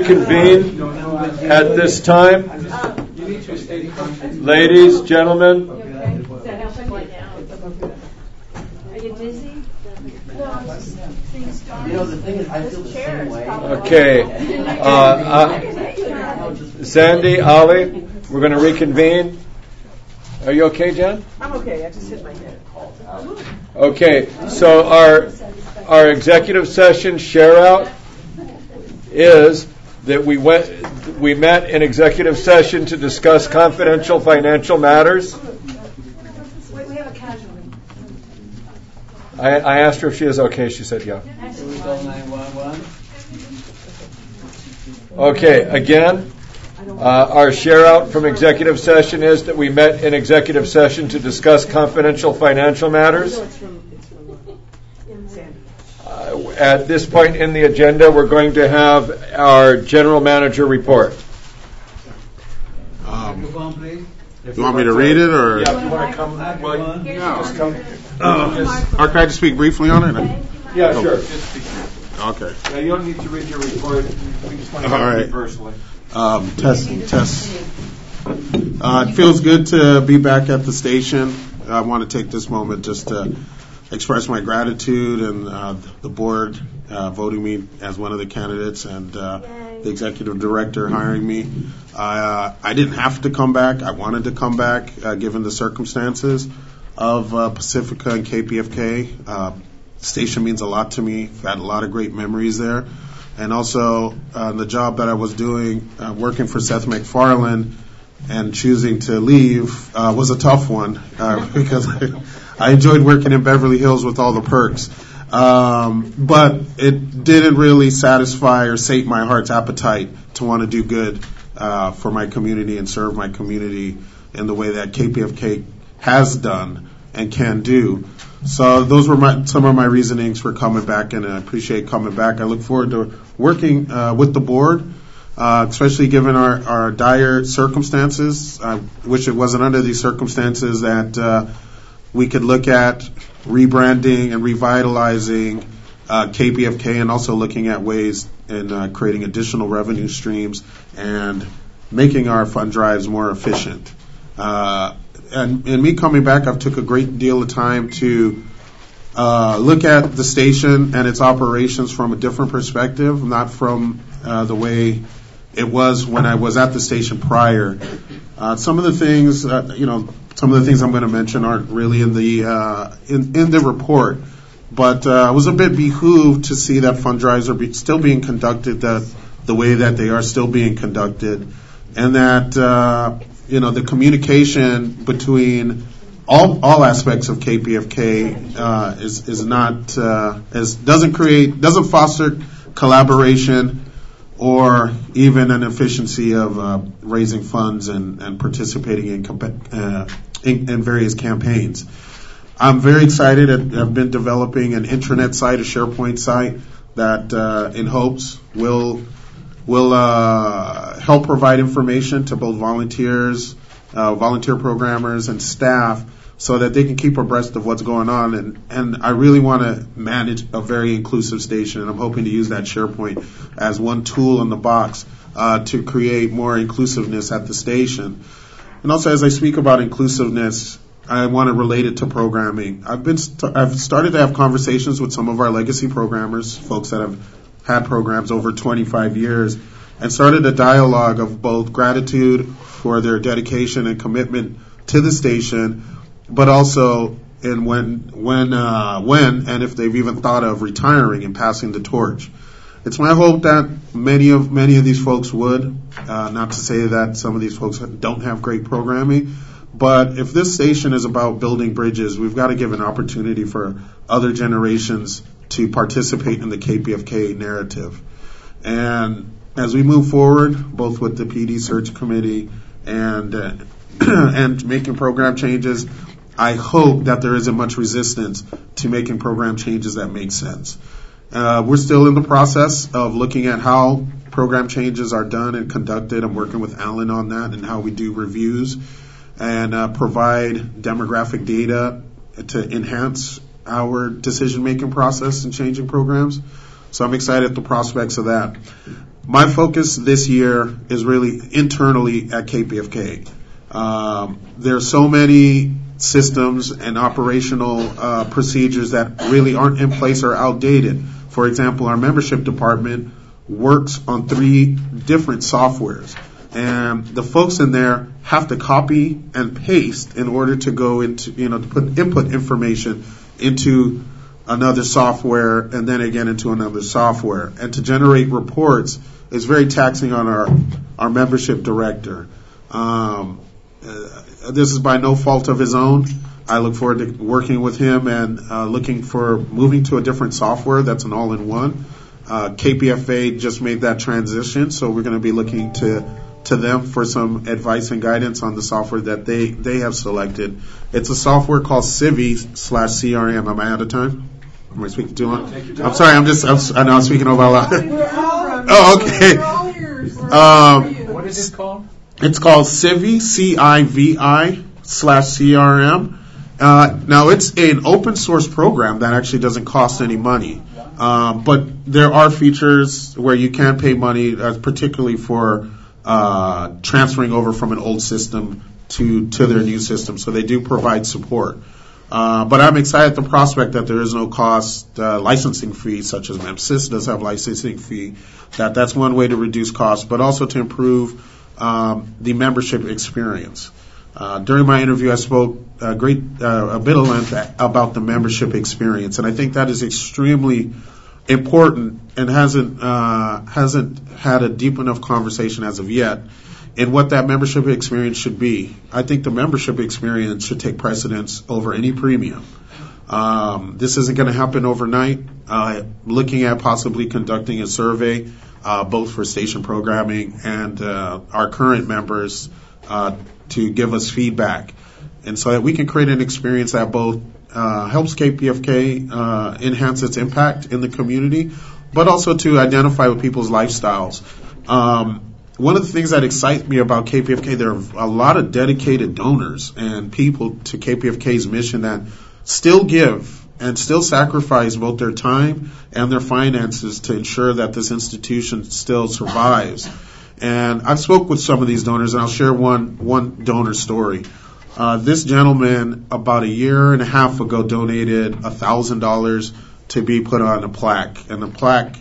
Convene at this time. Ladies, gentlemen. Are you dizzy? The thing is, I feel the same way. Okay. Sandy, Ollie, we're going to reconvene. Are you okay, Jen? I'm okay. I just hit my head. Okay. So our executive session share out is that we met in executive session to discuss confidential financial matters. Wait, we have a casualty. I asked her if she is okay. She said yeah. Okay, again, our share out from executive session is that we met in executive session to discuss confidential financial matters. At this point in the agenda, we're going to have our general manager report. You want me to read it, or? Yeah, you want to come? Well, just come. Or can I just speak briefly on it? Yeah, sure. Just speak. Okay. Yeah, you don't need to read your report. We just want to All right. personally. Testing. It feels good to be back at the station. I want to take this moment just to express my gratitude and the board voting me as one of the candidates and the executive director hiring me. I didn't have to come back. I wanted to come back given the circumstances of Pacifica and KPFK. Station means a lot to me. I've had a lot of great memories there. And also the job that I was doing, working for Seth MacFarlane and choosing to leave was a tough one because I enjoyed working in Beverly Hills with all the perks. But it didn't really satisfy or sate my heart's appetite to want to do good for my community and serve my community in the way that KPFK has done and can do. So those were some of my reasonings for coming back, and I appreciate coming back. I look forward to working with the board, especially given our dire circumstances. I wish it wasn't under these circumstances that we could look at rebranding and revitalizing KPFK, and also looking at ways in creating additional revenue streams and making our fund drives more efficient. And me coming back, I've took a great deal of time to look at the station and its operations from a different perspective, not from the way it was when I was at the station prior. Some of the things, some of the things I'm going to mention aren't really in the report, but I was a bit behooved to see that fund drives are still being conducted the way that they are still being conducted, and that the communication between all aspects of KPFK is not doesn't foster collaboration or even an efficiency of raising funds and participating in various campaigns. I'm very excited. I've been developing an intranet site, a SharePoint site that in hopes will help provide information to both volunteers, volunteer programmers, and staff so that they can keep abreast of what's going on. And I really want to manage a very inclusive station, and I'm hoping to use that SharePoint as one tool in the box to create more inclusiveness at the station. And also, as I speak about inclusiveness, I want to relate it to programming. I've started to have conversations with some of our legacy programmers, folks that have had programs over 25 years, and started a dialogue of both gratitude for their dedication and commitment to the station, but also in when and if they've even thought of retiring and passing the torch. It's my hope that many of these folks would, not to say that some of these folks don't have great programming, but if this station is about building bridges, we've got to give an opportunity for other generations to participate in the KPFK narrative. And as we move forward, both with the PD search committee and making program changes, I hope that there isn't much resistance to making program changes that make sense. We're still in the process of looking at how program changes are done and conducted. I'm working with Alan on that and how we do reviews and provide demographic data to enhance our decision-making process in changing programs. So I'm excited at the prospects of that. My focus this year is really internally at KPFK. There are so many systems and operational procedures that really aren't in place or outdated. For example, our membership department works on 3 different softwares, and the folks in there have to copy and paste in order to go into, to put input information into another software and then again into another software. And to generate reports is very taxing on our membership director. This is by no fault of his own. I look forward to working with him and looking for moving to a different software that's an all-in-one. KPFA just made that transition, so we're going to be looking to them for some advice and guidance on the software that they have selected. It's a software called Civi/CRM. Am I out of time? Am I speaking too long? I'm sorry. I know I'm speaking over a lot. Oh, okay. What is it called? It's called Civi, CIVI/CRM. Now, it's an open source program that actually doesn't cost any money. But there are features where you can pay money, particularly for transferring over from an old system to their new system. So they do provide support. But I'm excited at the prospect that there is no cost licensing fee, such as MEMSIS does have licensing fee. That's one way to reduce costs, but also to improve the membership experience. During my interview, I spoke a bit of length about the membership experience, and I think that is extremely important and hasn't had a deep enough conversation as of yet in what that membership experience should be. I think the membership experience should take precedence over any premium. This isn't going to happen overnight. Looking at possibly conducting a survey, both for station programming and our current members, to give us feedback, and so that we can create an experience that both helps KPFK enhance its impact in the community, but also to identify with people's lifestyles. One of the things that excites me about KPFK, there are a lot of dedicated donors and people to KPFK's mission that still give and still sacrifice both their time and their finances to ensure that this institution still survives. And I've spoke with some of these donors, and I'll share one donor story. This gentleman, about a year and a half ago, donated $1,000 to be put on a plaque. And the plaque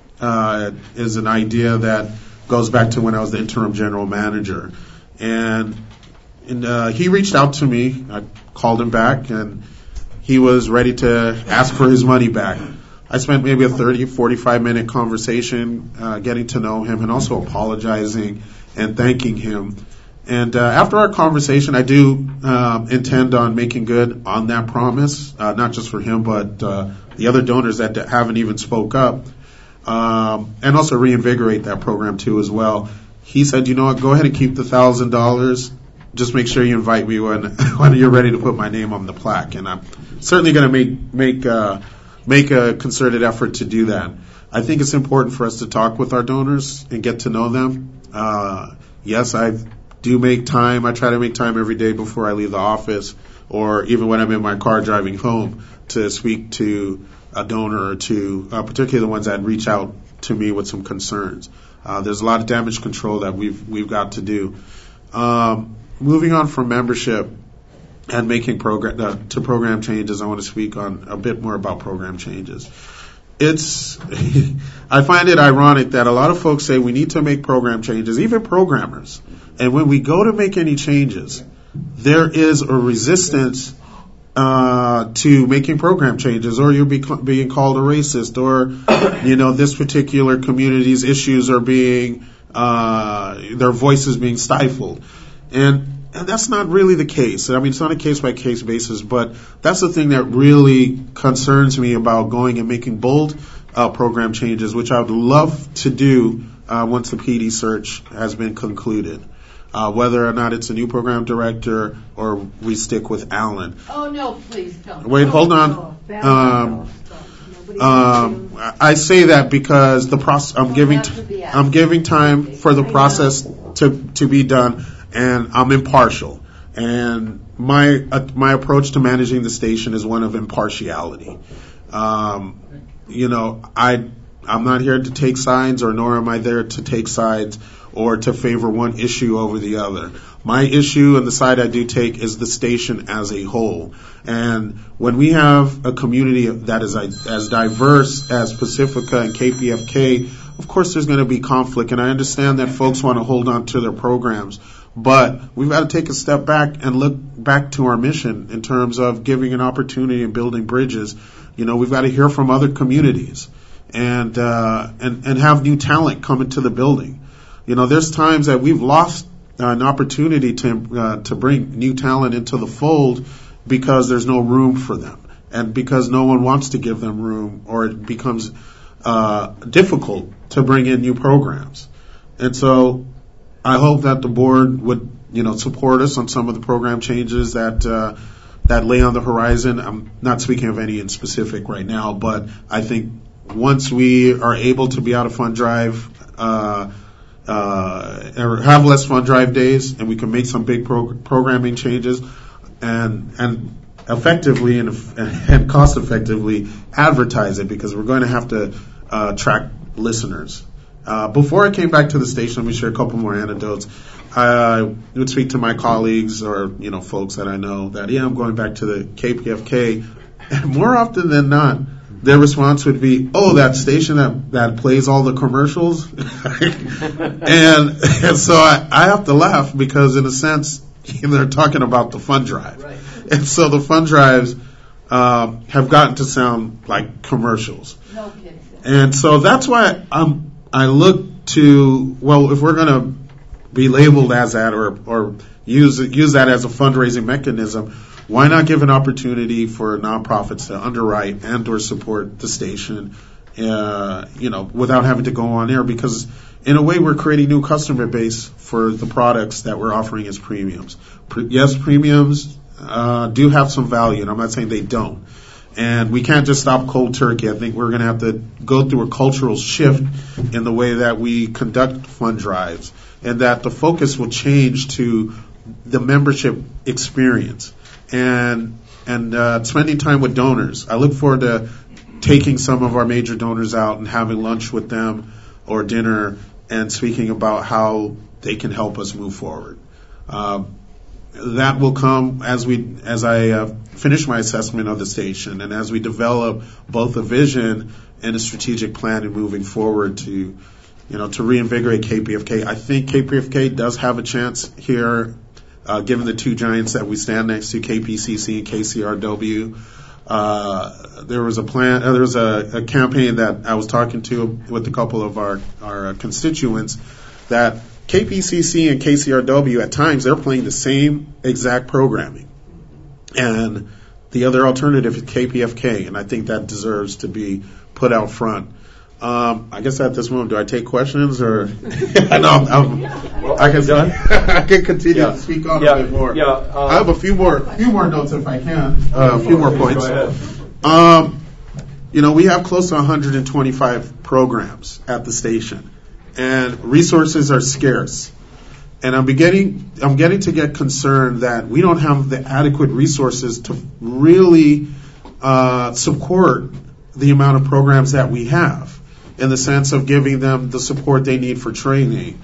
is an idea that goes back to when I was the interim general manager. And he reached out to me. I called him back, and he was ready to ask for his money back. I spent maybe a 30, 45-minute conversation getting to know him and also apologizing and thanking him. And after our conversation, I do intend on making good on that promise, not just for him, but the other donors that haven't even spoke up, and also reinvigorate that program too as well. He said, you know what, go ahead and keep the $1,000. Just make sure you invite me when you're ready to put my name on the plaque. And I'm certainly going to make a concerted effort to do that. I think it's important for us to talk with our donors and get to know them. Yes, I do make time. I try to make time every day before I leave the office, or even when I'm in my car driving home, to speak to a donor or two, particularly the ones that reach out to me with some concerns. There's a lot of damage control that we've got to do. Moving on from membership and making program changes, I want to speak on a bit more about program changes. I find it ironic that a lot of folks say we need to make program changes, even programmers. And when we go to make any changes, there is a resistance to making program changes, or you're being called a racist, or this particular community's issues are being their voices being stifled, and that's not really the case. I mean, it's on a case-by-case basis, but that's the thing that really concerns me about going and making bold program changes, which I would love to do once the PD search has been concluded. Whether or not it's a new program director or we stick with Alan. Oh, no, please don't. Wait, hold on. I say that because the process. I'm giving time for the process to be done, and I'm impartial. And my approach to managing the station is one of impartiality. I'm not here to take sides, or nor am I there to take sides or to favor one issue over the other. My issue and the side I do take is the station as a whole. And when we have a community that is as diverse as Pacifica and KPFK, of course there's going to be conflict, and I understand that folks want to hold on to their programs. But we've got to take a step back and look back to our mission in terms of giving an opportunity and building bridges. We've got to hear from other communities and have new talent come into the building. There's times that we've lost an opportunity to bring new talent into the fold because there's no room for them, and because no one wants to give them room, or it becomes difficult to bring in new programs. And so I hope that the board would, support us on some of the program changes that lay on the horizon. I'm not speaking of any in specific right now, but I think once we are able to be out of fund drive, or have less fund drive days, and we can make some big programming changes, and effectively and cost effectively advertise it, because we're going to have to attract listeners. Before I came back to the station, let me share a couple more anecdotes. I would speak to my colleagues or, folks that I know that, I'm going back to the KPFK. And more often than not, their response would be, that station that plays all the commercials. and so I have to laugh, because in a sense, they're talking about the fund drive. Right. And so the fund drives have gotten to sound like commercials. No kidding. And so that's why I look to, if we're going to be labeled as that, or use that as a fundraising mechanism, why not give an opportunity for nonprofits to underwrite and or support the station, without having to go on air? Because in a way, we're creating new customer base for the products that we're offering as premiums. Yes, premiums do have some value, and I'm not saying they don't. And we can't just stop cold turkey. I think we're going to have to go through a cultural shift in the way that we conduct fund drives, and that the focus will change to the membership experience and spending time with donors. I look forward to taking some of our major donors out and having lunch with them or dinner and speaking about how they can help us move forward. That will come as I finish my assessment of the station, and as we develop both a vision and a strategic plan in moving forward to reinvigorate KPFK. I think KPFK does have a chance here, given the two giants that we stand next to, KPCC and KCRW. There was a campaign that I was talking to with a couple of our constituents, that KPCC and KCRW, at times, they're playing the same exact programming. And the other alternative is KPFK, and I think that deserves to be put out front. I guess at this moment, do I take questions, or I can continue to speak on a bit more. I have a few more notes if I can, a few more points. We have close to 125 programs at the station, and resources are scarce. And I'm getting to get concerned that we don't have the adequate resources to really support the amount of programs that we have, in the sense of giving them the support they need for training,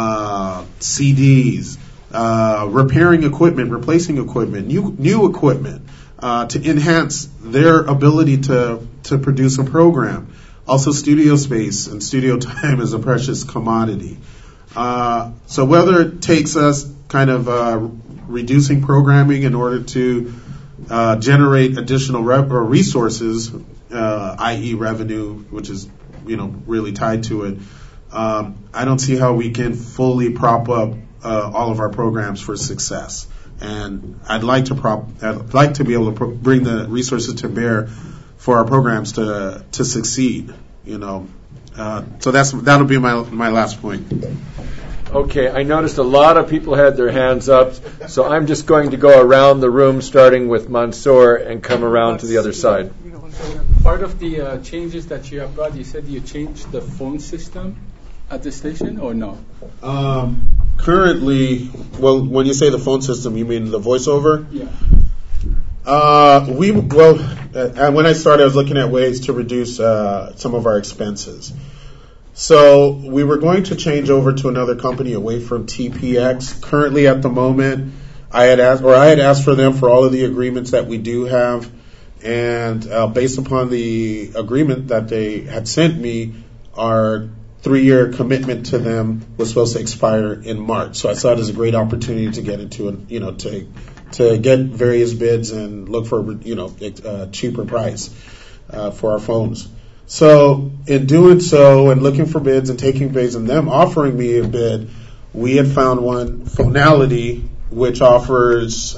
CDs, repairing equipment, replacing equipment, new equipment, to enhance their ability to produce a program. Also, studio space and studio time is a precious commodity. So whether it takes us kind of reducing programming in order to generate additional resources, i.e. revenue, which is really tied to it, I don't see how we can fully prop up all of our programs for success. And I'd like to be able to bring the resources to bear for our programs to succeed. So that'll be my last point. Okay, I noticed a lot of people had their hands up, so I'm just going to go around the room, starting with Mansoor, and come around to the other side. Part of the changes that you have got, you said you changed the phone system at the station, or no? Currently, when you say the phone system, you mean the voiceover? Yeah. when I started, I was looking at ways to reduce some of our expenses. So we were going to change over to another company away from TPX. Currently, at the moment, I had asked for them for all of the agreements that we do have, and based upon the agreement that they had sent me, our 3-year commitment to them was supposed to expire in March. So I saw it as a great opportunity to get into to get various bids and look for a cheaper price for our phones. So in doing so and looking for bids and taking bids and them offering me a bid, we had found one, Phonality, which offers,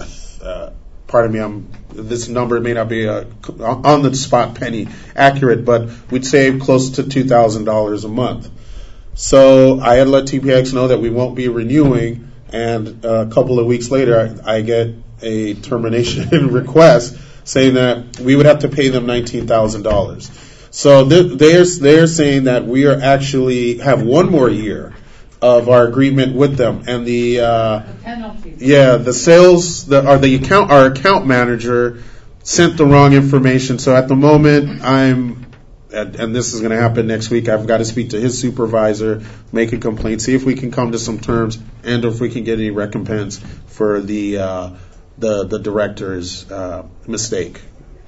this number may not be on the spot penny accurate, but we'd save close to $2,000 a month. So I had let TPX know that we won't be renewing, and a couple of weeks later I get a termination request saying that we would have to pay them $19,000. So they're saying that we are actually have one more year of our agreement with them, and our account manager sent the wrong information. So at the moment, and this is going to happen next week, I've got to speak to his supervisor, make a complaint, see if we can come to some terms, and if we can get any recompense for the director's mistake.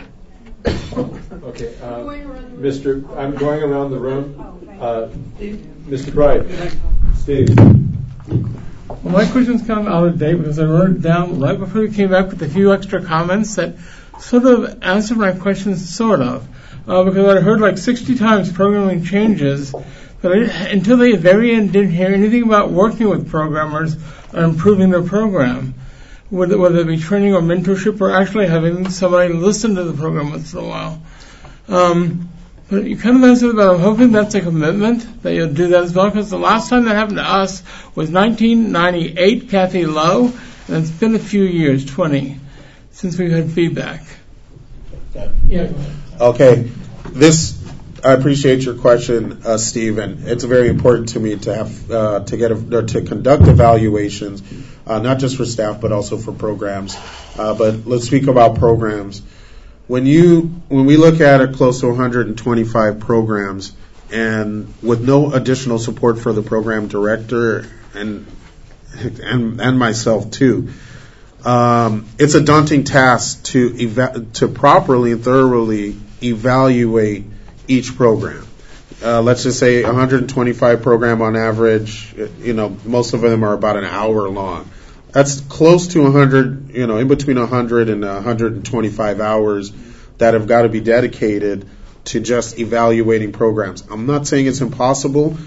Okay, I'm going around the room. Mr. Bright, Steve. Well, my question's kind of out of date because I wrote it down right before we came back with a few extra comments that sort of answered my questions, sort of. Because I heard like 60 times programming changes, but until the very end didn't hear anything about working with programmers and improving their program, whether it be training or mentorship or actually having somebody listen to the program once in a while. But you kind of answered that. I'm hoping that's a commitment that you'll do that as well, because the last time that happened to us was 1998, Kathy Lowe, and it's been a few years, 20, since we've had feedback. Yeah. Okay. I appreciate your question, Steve, and it's very important to me to have to conduct evaluations, not just for staff but also for programs. But let's speak about programs. When we look at close to 125 programs, and with no additional support for the program director and myself too, it's a daunting task to properly and thoroughly evaluate each program. Let's just say 125 program on average, most of them are about an hour long. That's close to 100, in between 100 and 125 hours that have got to be dedicated to just evaluating programs. I'm not saying it's impossible.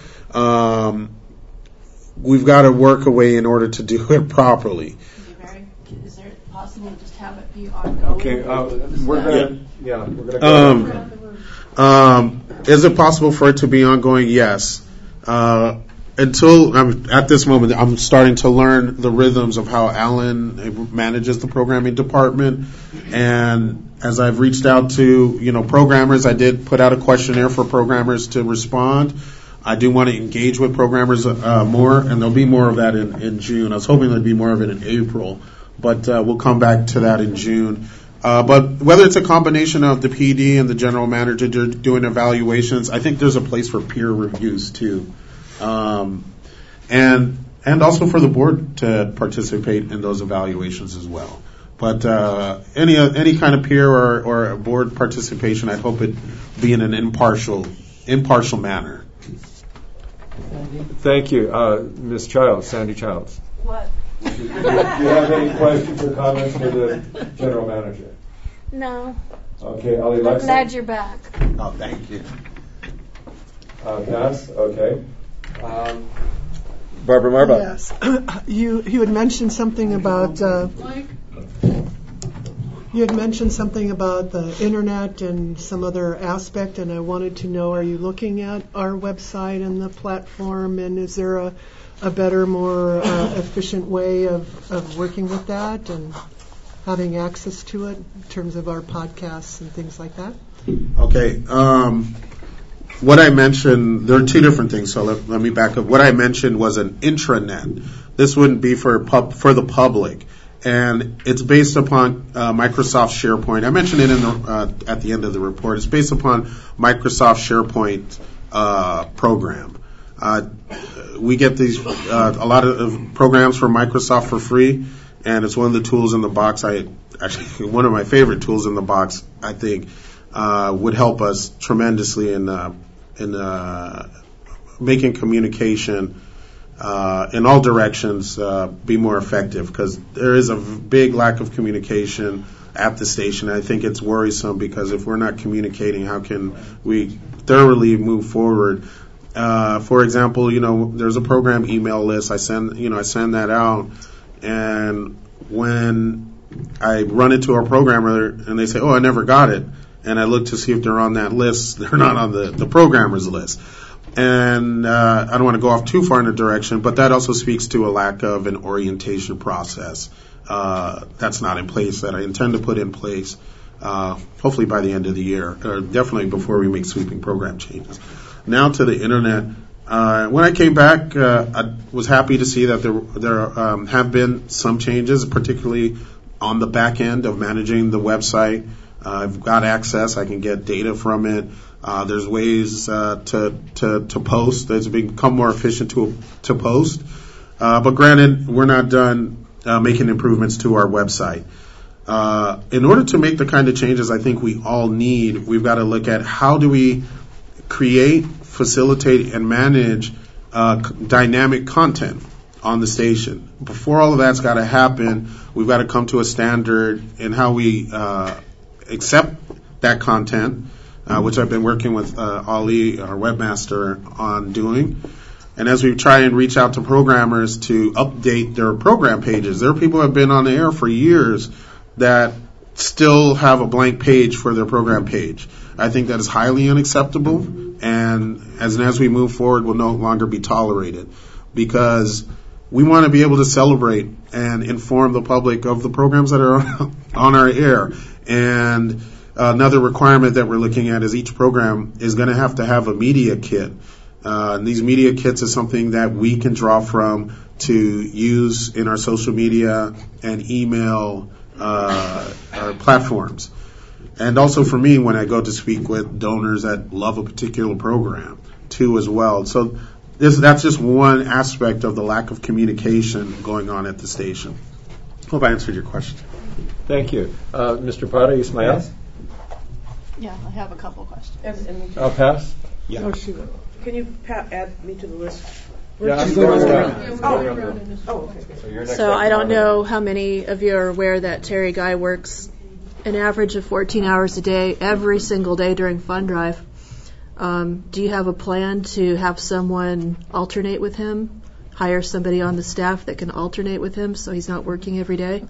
We've got to work a way in order to do it properly. Is it possible to just have it be ongoing? Okay, we're going to go. Is it possible for it to be ongoing? Yes. Until at this moment, I'm starting to learn the rhythms of how Alan manages the programming department. And as I've reached out to, programmers, I did put out a questionnaire for programmers to respond. I do want to engage with programmers more, and there'll be more of that in June. I was hoping there'd be more of it in April, but we'll come back to that in June. But whether it's a combination of the PD and the general manager doing evaluations, I think there's a place for peer reviews too. And also for the board to participate in those evaluations as well. But any kind of peer or board participation, I hope it be in an impartial manner. Thank you, Ms. Childs, Sandy Childs. What? Do you have any questions or comments for the general manager? No. Okay, Ali Lexa. I'm glad you're back. Oh, thank you. Pass. Okay. Barbara Marbach. Yes. You had mentioned something about the internet and some other aspect, and I wanted to know: are you looking at our website and the platform, and is there a better, more efficient way of working with that and having access to it in terms of our podcasts and things like that? Okay. What I mentioned, there are two different things, so let me back up. What I mentioned was an intranet. This wouldn't be for the public. and it's based upon Microsoft SharePoint. I mentioned it at the end of the report. It's based upon Microsoft SharePoint program. We get these a lot of programs from Microsoft for free, and it's one of the tools in the box. One of my favorite tools in the box, I think, would help us tremendously in making communication in all directions be more effective, because there is a big lack of communication at the station. I think it's worrisome, because if we're not communicating, how can we thoroughly move forward? For example, there's a program email list. I send that out, and when I run into our programmer and they say, "Oh, I never got it," and I look to see if they're on that list, they're not on the programmer's list. And I don't want to go off too far in a direction, but that also speaks to a lack of an orientation process that's not in place, that I intend to put in place hopefully by the end of the year, or definitely before we make sweeping program changes. Now to the internet. When I came back, I was happy to see that there have been some changes, particularly on the back end of managing the website. I've got access. I can get data from it. There's ways to post. It's become more efficient to post. But granted, we're not done making improvements to our website. In order to make the kind of changes I think we all need, we've got to look at how do we create, facilitate, and manage dynamic content on the station. Before all of that's got to happen, we've got to come to a standard in how we accept that content, which I've been working with Ali, our webmaster, on doing. And as we try and reach out to programmers to update their program pages, there are people who have been on the air for years that still have a blank page for their program page. I think that is highly unacceptable, and as we move forward, will no longer be tolerated, because we want to be able to celebrate and inform the public of the programs that are on our air. And another requirement that we're looking at is each program is going to have a media kit. And these media kits is something that we can draw from to use in our social media and email our platforms. And also for me, when I go to speak with donors that love a particular program, too, as well. So that's just one aspect of the lack of communication going on at the station. Hope I answered your question. Thank you. Mr. Prada Ismail? Yes. Yeah, I have a couple questions. I'll pass. Yeah. Oh, she will. Can you add me to the list? Yeah, I'm going around. Okay. So I don't know how many of you are aware that Terry Guy works an average of 14 hours a day, every single day during Fund Drive. Do you have a plan to have someone alternate with him? Hire somebody on the staff that can alternate with him so he's not working every day?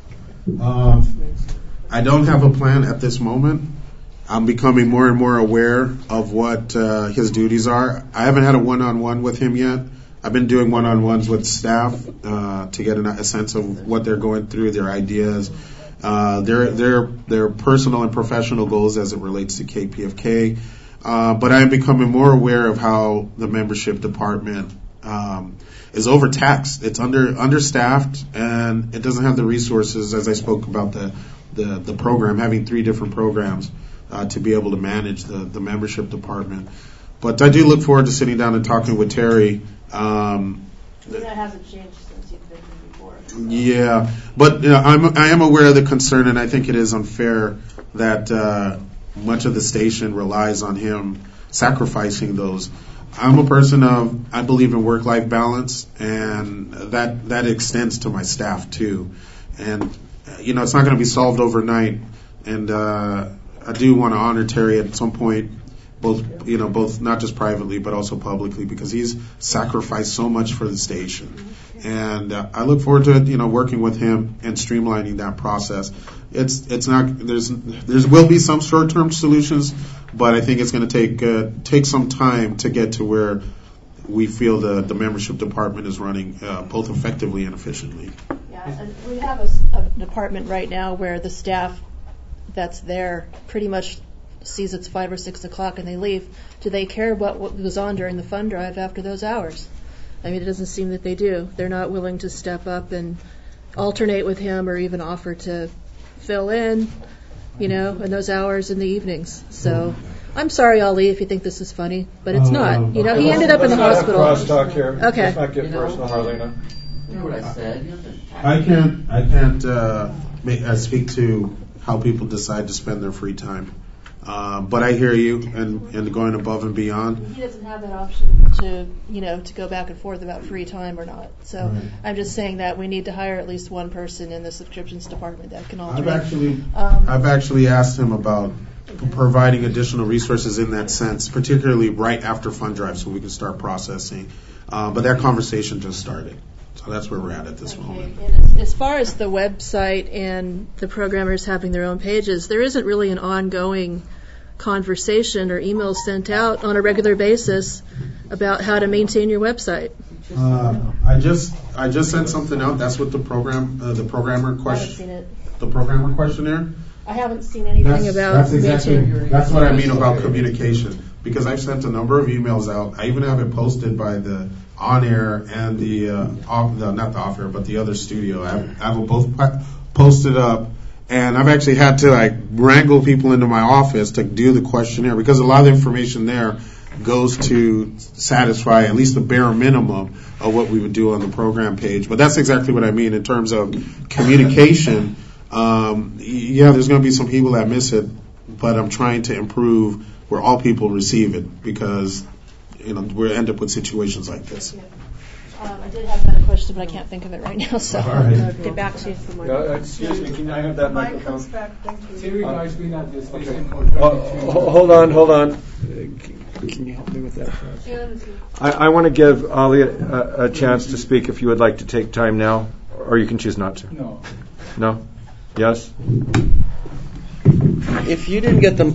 I don't have a plan at this moment. I'm becoming more and more aware of what his duties are. I haven't had a one-on-one with him yet. I've been doing one-on-ones with staff to get a sense of what they're going through, their ideas, their personal and professional goals as it relates to KPFK. But I am becoming more aware of how the membership department is overtaxed. It's understaffed, and it doesn't have the resources, as I spoke about the program, having 3 different programs to be able to manage the membership department. But I do look forward to sitting down and talking with Terry. That hasn't changed since you've been here before. So. Yeah, but I am aware of the concern, and I think it is unfair that much of the station relies on him sacrificing those. I'm a person I believe in work-life balance, and that extends to my staff too. And it's not going to be solved overnight. And I do want to honor Terry at some point, both not just privately but also publicly, because he's sacrificed so much for the station. And I look forward to working with him and streamlining that process. It's not there will be some short-term solutions, but I think it's going to take some time to get to where we feel the membership department is running both effectively and efficiently. Yeah, and we have a department right now where the staff that's there pretty much sees it's 5 or 6 o'clock and they leave. Do they care about what goes on during the fund drive after those hours? I mean, it doesn't seem that they do. They're not willing to step up and alternate with him or even offer to fill in, in those hours in the evenings. So I'm sorry, Ali, if you think this is funny, but it's not. He ended up in the hospital. Let's not have crosstalk here. Okay. Let's not get personal, Marlena. You know what I said? I can't speak to how people decide to spend their free time. But I hear you and going above and beyond. He doesn't have that option to go back and forth about free time or not. So right. I'm just saying that we need to hire at least one person in the subscriptions department that can alternate. I've actually asked him about providing additional resources in that sense, particularly right after fund drive, so we can start processing. But that conversation just started. So that's where we're at this moment. And as far as the website and the programmers having their own pages, there isn't really an ongoing conversation or emails sent out on a regular basis about how to maintain your website. I just sent something out. That's what the programmer question. I haven't seen it. The programmer questionnaire. I haven't seen anything about maintaining. That's what I mean about communication. Because I've sent a number of emails out. I even have it posted by the on-air and not the off-air, but the other studio. I have them both posted up, and I've actually had to wrangle people into my office to do the questionnaire because a lot of the information there goes to satisfy at least the bare minimum of what we would do on the program page. But that's exactly what I mean in terms of communication. There's going to be some people that miss it, but I'm trying to improve where all people receive it because we end up with situations like this. I did have another question, but I can't think of it right now, so I'll get back to you. Excuse me, can I have that Mike microphone? comes back, thank you. Terry Guy's been at the station for Hold on. Can you help me with that? I want to give Ali a chance to speak if you would like to take time now, or you can choose not to. No. No? Yes? If you didn't get the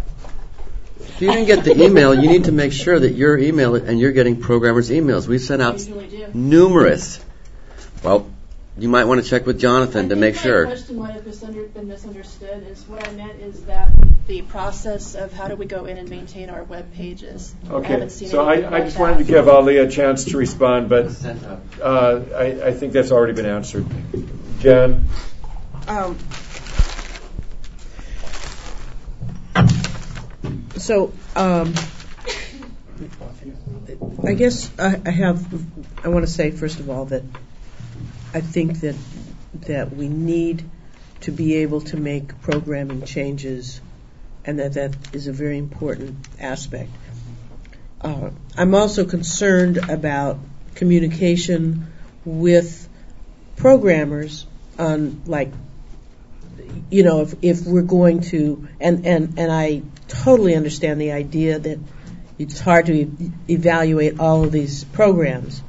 email, you need to make sure that your email and you're getting programmers' emails. We sent out numerous. Well, you might want to check with Jonathan to make sure. My question might have been misunderstood. What I meant is that the process of how do we go in and maintain our web pages. Okay, so I just wanted to give Ali a chance to respond, but I think that's already been answered. Jen? I guess I want to say, first of all, that I think that we need to be able to make programming changes, and that is a very important aspect. I'm also concerned about communication with programmers on, if we're going to, and I totally understand the idea that it's hard to evaluate all of these programs.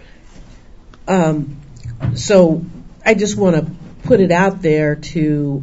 So I just want to put it out there to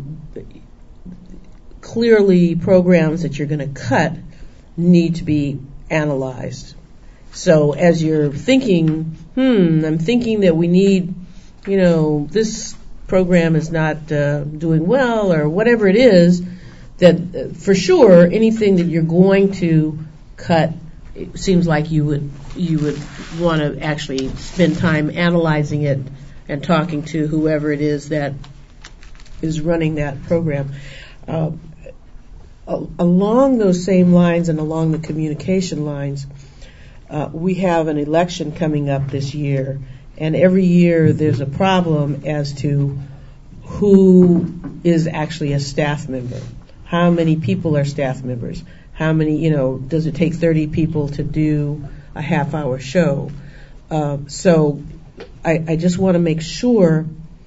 clearly programs that you're going to cut need to be analyzed. So as you're thinking, I'm thinking that we need, this program is not doing well or whatever it is, that for sure anything that you're going to cut, it seems like you would want to actually spend time analyzing it and talking to whoever it is that is running that program. Along those same lines and along the communication lines, we have an election coming up this year, and every year there's a problem as to who is actually a staff member. How many people are staff members? How many, does it take 30 people to do a half-hour show? So I just want to make sure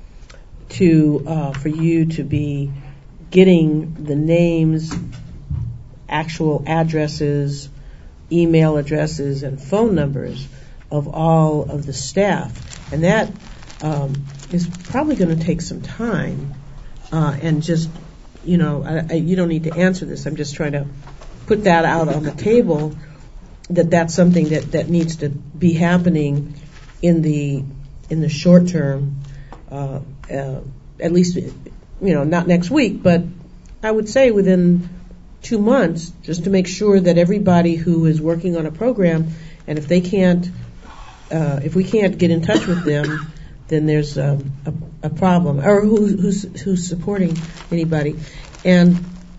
for you to be getting the names, actual addresses, email addresses, and phone numbers of all of the staff. And that is probably going to take some time. And just, you don't need to answer this. I'm just trying to put that out on the table, that's something that needs to be happening in the short term, at least, not next week, but I would say within 2 months, just to make sure that everybody who is working on a program, and if we can't get in touch with them, then there's a problem, or who's supporting anybody. And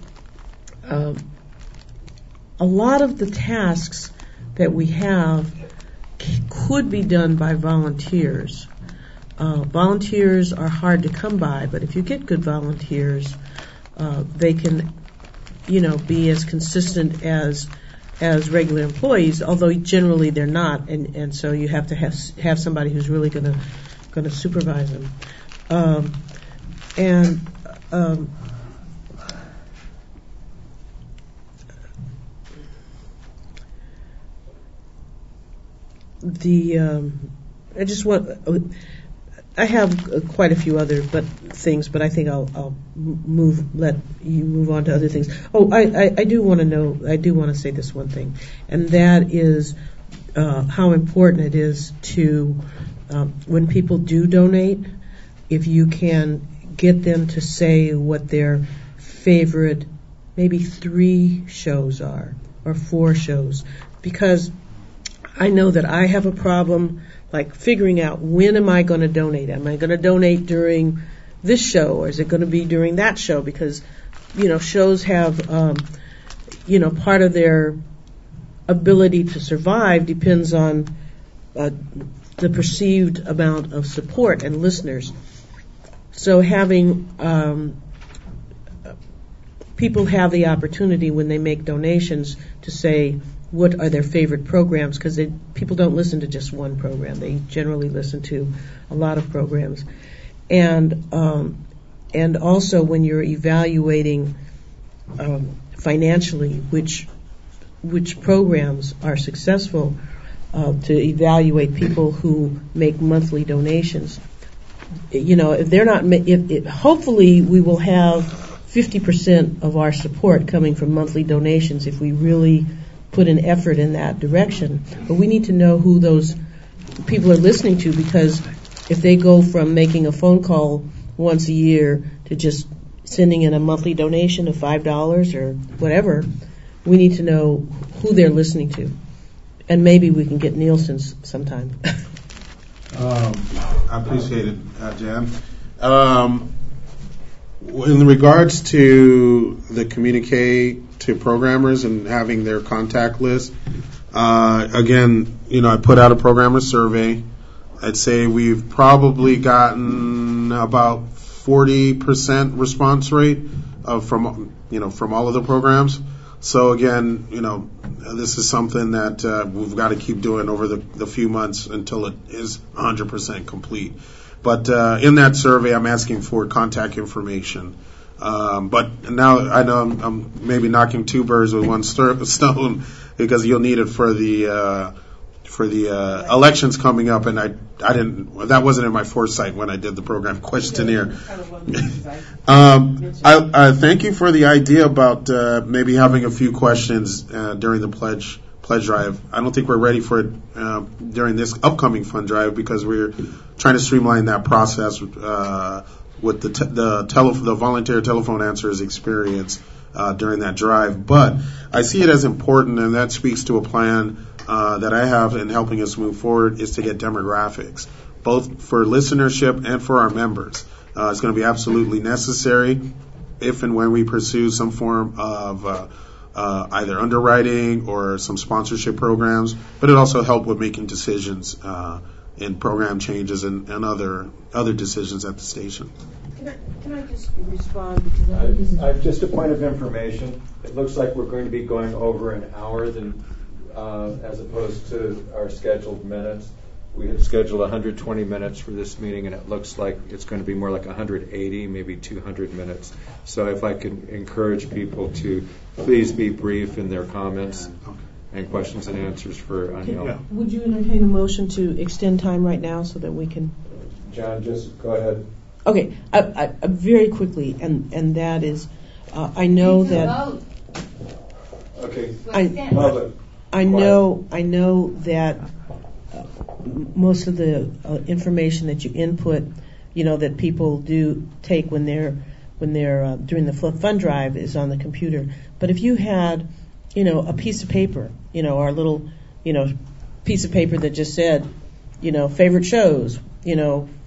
a lot of the tasks that we have could be done by volunteers. Volunteers are hard to come by, but if you get good volunteers, they can, be as consistent as regular employees, although generally they're not, and so you have to have somebody who's really going to supervise them. I have quite a few other things, but I think I'll let you move on to other things. Oh, I do want to say this one thing, and that is how important it is to, when people do donate, if you can get them to say what their favorite maybe 3 shows are, or 4 shows, because I know that I have a problem like figuring out, when am I going to donate? Am I going to donate during this show, or is it going to be during that show? Because, shows have, part of their ability to survive depends on the perceived amount of support and listeners. So having people have the opportunity when they make donations to say what are their favorite programs, because people don't listen to just one program. They generally listen to a lot of programs. And also when you're evaluating financially which programs are successful, to evaluate people who make monthly donations. If they're not, hopefully we will have 50% of our support coming from monthly donations if we really put an effort in that direction. But we need to know who those people are listening to, because if they go from making a phone call once a year to just sending in a monthly donation of $5 or whatever, we need to know who they're listening to. And maybe we can get Nielsen's sometime. I appreciate it, Jan. In regards to the communicate to programmers and having their contact list, again, I put out a programmer survey. I'd say we've probably gotten about 40% response rate from all of the programs. So again, this is something that we've got to keep doing over the few months until it is 100% complete. But in that survey, I'm asking for contact information. But now I know I'm maybe knocking 2 birds with 1 stone, because you'll need it for the elections coming up, and I didn't. That wasn't in my foresight when I did the program questionnaire. I thank you for the idea about maybe having a few questions during the pledge drive. I don't think we're ready for it during this upcoming fund drive, because we're trying to streamline that process with the volunteer telephone answers experience during that drive. But I see it as important, and that speaks to a plan that I have in helping us move forward, is to get demographics, both for listenership and for our members. It's going to be absolutely necessary if and when we pursue some form of either underwriting or some sponsorship programs, but it also helps with making decisions in program changes and other decisions at the station. Can I just respond? I've just a point of information. It looks like we're going to be going over an hour as opposed to our scheduled minutes. We had scheduled 120 minutes for this meeting, and it looks like it's going to be more like 180, maybe 200 minutes. So if I can encourage people to please be brief in their comments and questions and answers for Aniel. Yeah. Would you entertain a motion to extend time right now so that we can... John, just go ahead. Okay, I very quickly, and that is, I know that... Okay. I know that most of the information that you input, that people do take when they're during the fund drive is on the computer. But if you had, a piece of paper, our little, piece of paper that just said, favorite shows,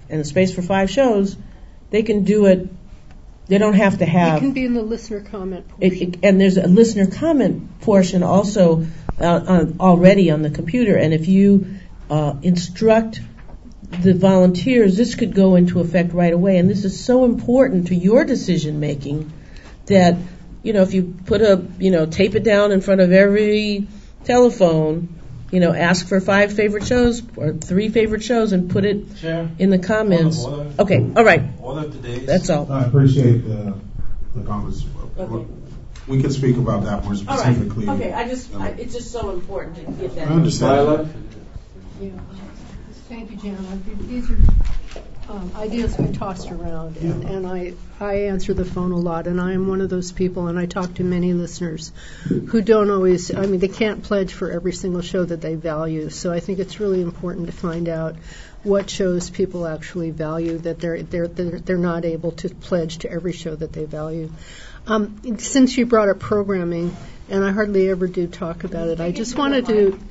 and the space for 5 shows, they can do it. They don't have to have. It can be in the listener comment portion. And there's a listener comment portion also already on the computer. And if you instruct the volunteers, this could go into effect right away. And this is so important to your decision making that, if you put tape it down in front of every telephone, ask for 5 favorite shows or 3 favorite shows and put it in the comments. Okay, all right. That's all. I appreciate the comments. Okay. We can speak about that more specifically. All right. Okay, it's just so important to get that. I understand. Yeah. Thank you, Jana. These are ideas we tossed around, and I answer the phone a lot, and I am one of those people, and I talk to many listeners who don't always, they can't pledge for every single show that they value, so I think it's really important to find out what shows people actually value, that they're not able to pledge to every show that they value. Since you brought up programming, and I hardly ever do talk about it, I just wanted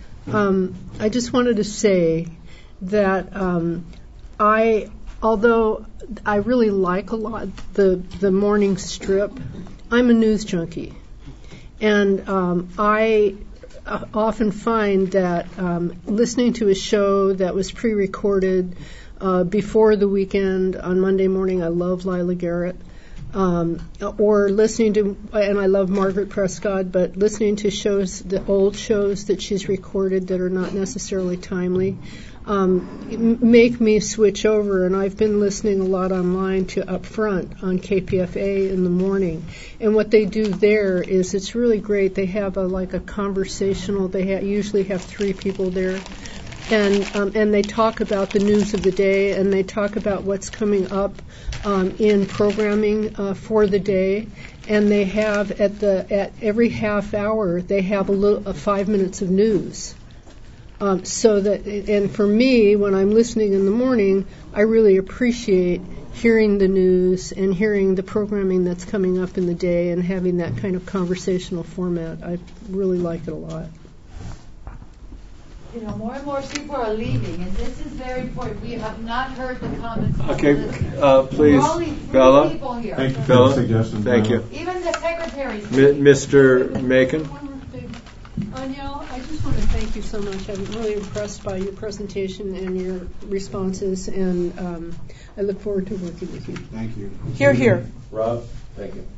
to say that although I really like a lot the morning strip, I'm a news junkie, and I often find that listening to a show that was pre-recorded before the weekend on Monday morning, I love Lila Garrett, or listening to, and I love Margaret Prescott, but listening to shows, the old shows that she's recorded that are not necessarily timely, make me switch over, and I've been listening a lot online to Upfront on KPFA in the morning, and what they do there is it's really great. They have a conversational. They usually have 3 people there, and they talk about the news of the day, and they talk about what's coming up in programming for the day, and they have at every half hour they have 5 minutes of news. So that, and for me, when I'm listening in the morning, I really appreciate hearing the news and hearing the programming that's coming up in the day and having that kind of conversational format. I really like it a lot. More and more people are leaving, and this is very important. We have not heard the comments. Okay, please, Bella. Thank you for the suggestion. Thank you. Even the secretaries. Mr. Macon. Anya, I just want to thank you so much. I'm really impressed by your presentation and your responses, and I look forward to working with you. Thank you. Here. Rob, thank you.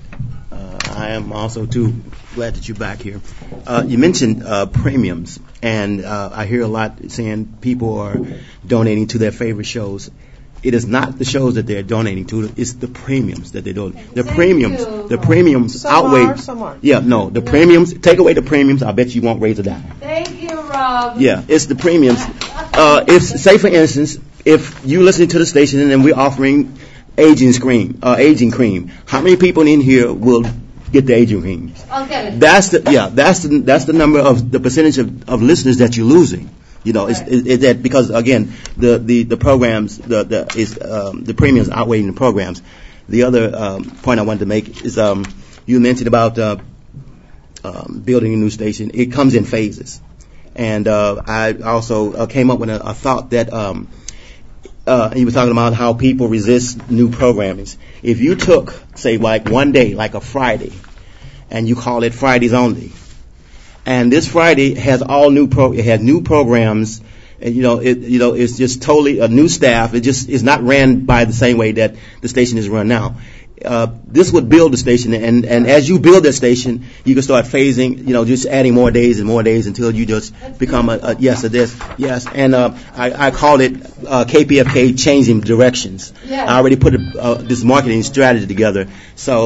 I am also, too, glad that you're back here. You mentioned premiums, and I hear a lot saying people are donating to their favorite shows. It is not the shows that they're donating to; it's the premiums that they're doing. The premiums outweigh. Some are. Yeah, no, the premiums. Take away the premiums, I bet you won't raise a dime. Thank you, Rob. Yeah, it's the premiums. If, say, for instance, if you listen to the station and then we're offering aging cream, how many people in here will get the aging cream? I'll get it. That's the number of the percentage of listeners that you're losing. Is that because again the programs the premiums outweighing the programs. The other point I wanted to make is you mentioned about building a new station. It comes in phases, and I also came up with a thought that you were talking about how people resist new programmings. If you took, say, like one day, like a Friday, and you call it Fridays Only, and this Friday has it has new programs, and it's just totally a new staff. It just is not ran by the same way that the station is run now. This would build the station, and as you build that station, you can start phasing, just adding more days and more days until you just become a yes. And I call it KPFK changing directions. Yes. I already put this marketing strategy together. So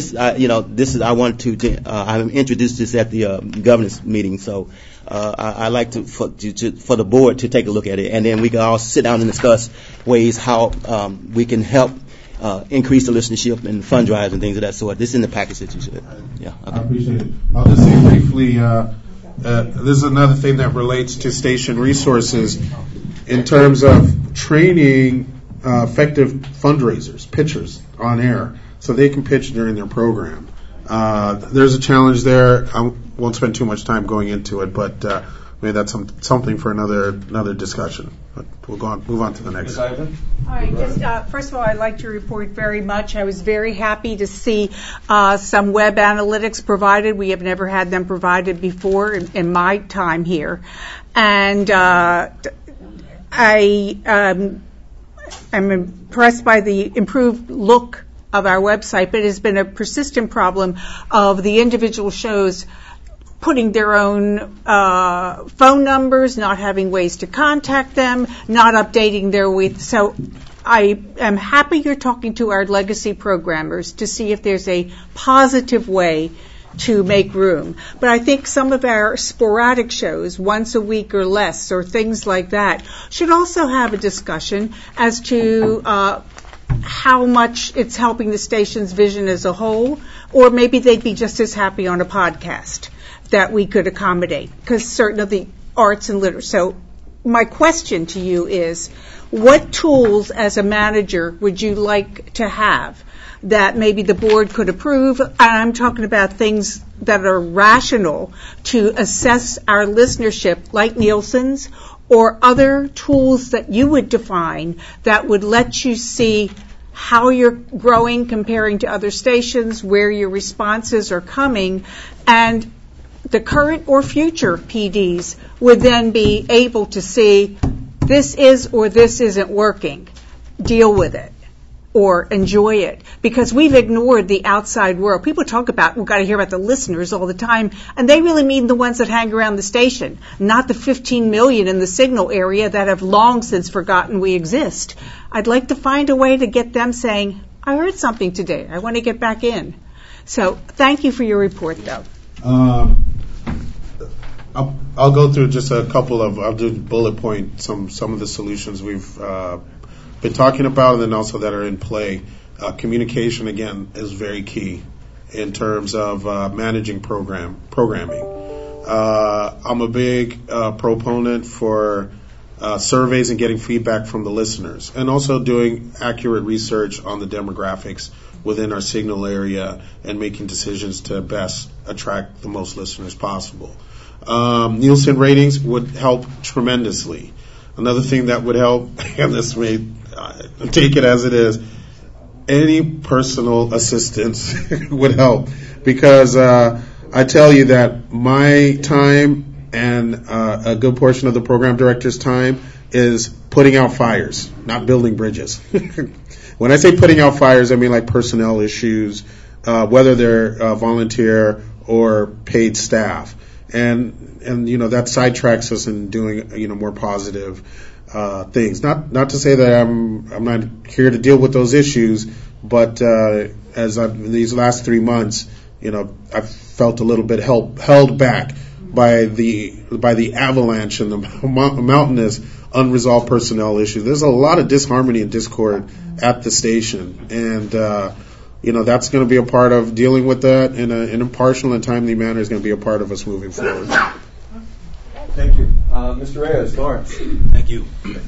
I want to I introduced this at the governance meeting. So I like for the board to take a look at it, and then we can all sit down and discuss ways how we can help increase the listenership and fund drives and things of that sort. This is in the package that you should. Yeah, okay. I appreciate it. I'll just say briefly, this is another thing that relates to station resources in terms of training effective fundraisers, pitchers on air, so they can pitch during their program. There's a challenge there. I won't spend too much time going into it, but maybe that's something for another discussion. But we'll move on to the next. Ivan? All right, just first of all, I'd like to report very much. I was very happy to see some web analytics provided. We have never had them provided before in my time here. And I'm impressed by the improved look of our website, but it has been a persistent problem of the individual shows putting their own phone numbers, not having ways to contact them, not updating their So I am happy you're talking to our legacy programmers to see if there's a positive way to make room. But I think some of our sporadic shows, once a week or less, or things like that, should also have a discussion as to how much it's helping the station's vision as a whole, or maybe they'd be just as happy on a podcast that we could accommodate, because certain of the arts and literature. So my question to you is, what tools as a manager would you like to have that maybe the board could approve? And I'm talking about things that are rational to assess our listenership, like Nielsen's, or other tools that you would define that would let you see how you're growing comparing to other stations, where your responses are coming, and the current or future PDs would then be able to see this is or this isn't working. Deal with it or enjoy it, because we've ignored the outside world. People talk about, we've got to hear about the listeners all the time, and they really mean the ones that hang around the station, not the 15 million in the signal area that have long since forgotten we exist. I'd like to find a way to get them saying, I heard something today, I want to get back in. So thank you for your report, though. I'll go through just a couple of, I'll do bullet point some of the solutions we've been talking about, and then also that are in play. Communication, again, is very key in terms of managing programming. I'm a big proponent for surveys and getting feedback from the listeners, and also doing accurate research on the demographics within our signal area and making decisions to best attract the most listeners possible. Nielsen ratings would help tremendously. Another thing that would help, and this may take it as it is, any personal assistance would help, because I tell you that my time and a good portion of the program director's time is putting out fires, not building bridges. When I say putting out fires, I mean like personnel issues, whether they're volunteer or paid staff. And you know, that sidetracks us in doing, you know, more positive things. Not to say that I'm not here to deal with those issues, but as these last 3 months, you know, I've felt a little bit held back by the avalanche and the mountainous unresolved personnel issues. There's a lot of disharmony and discord at the station, and you know, that's going to be a part of dealing with that in an impartial and timely manner. Is going to be a part of us moving forward. Thank you. Mr. Reyes, Lawrence. Thank you.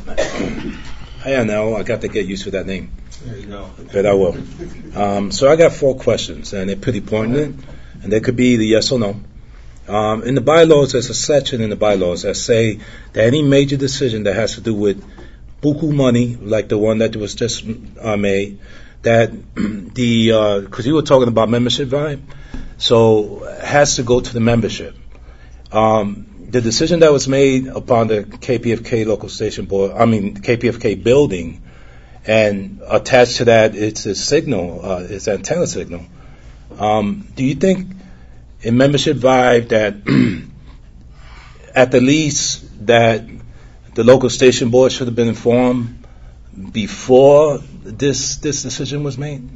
I know, I got to get used to that name. There you go. But I will. So I got 4 questions, and they're pretty poignant, and they could be the yes or no. In the bylaws, there's a section in the bylaws that say that any major decision that has to do with buku money, like the one that was just made, that because you were talking about membership vibe, so it has to go to the membership. The decision that was made upon the KPFK local station board, KPFK building, and attached to that it's a signal, it's antenna signal. Do you think in membership vibe that at the least that the local station board should have been informed before this decision was made?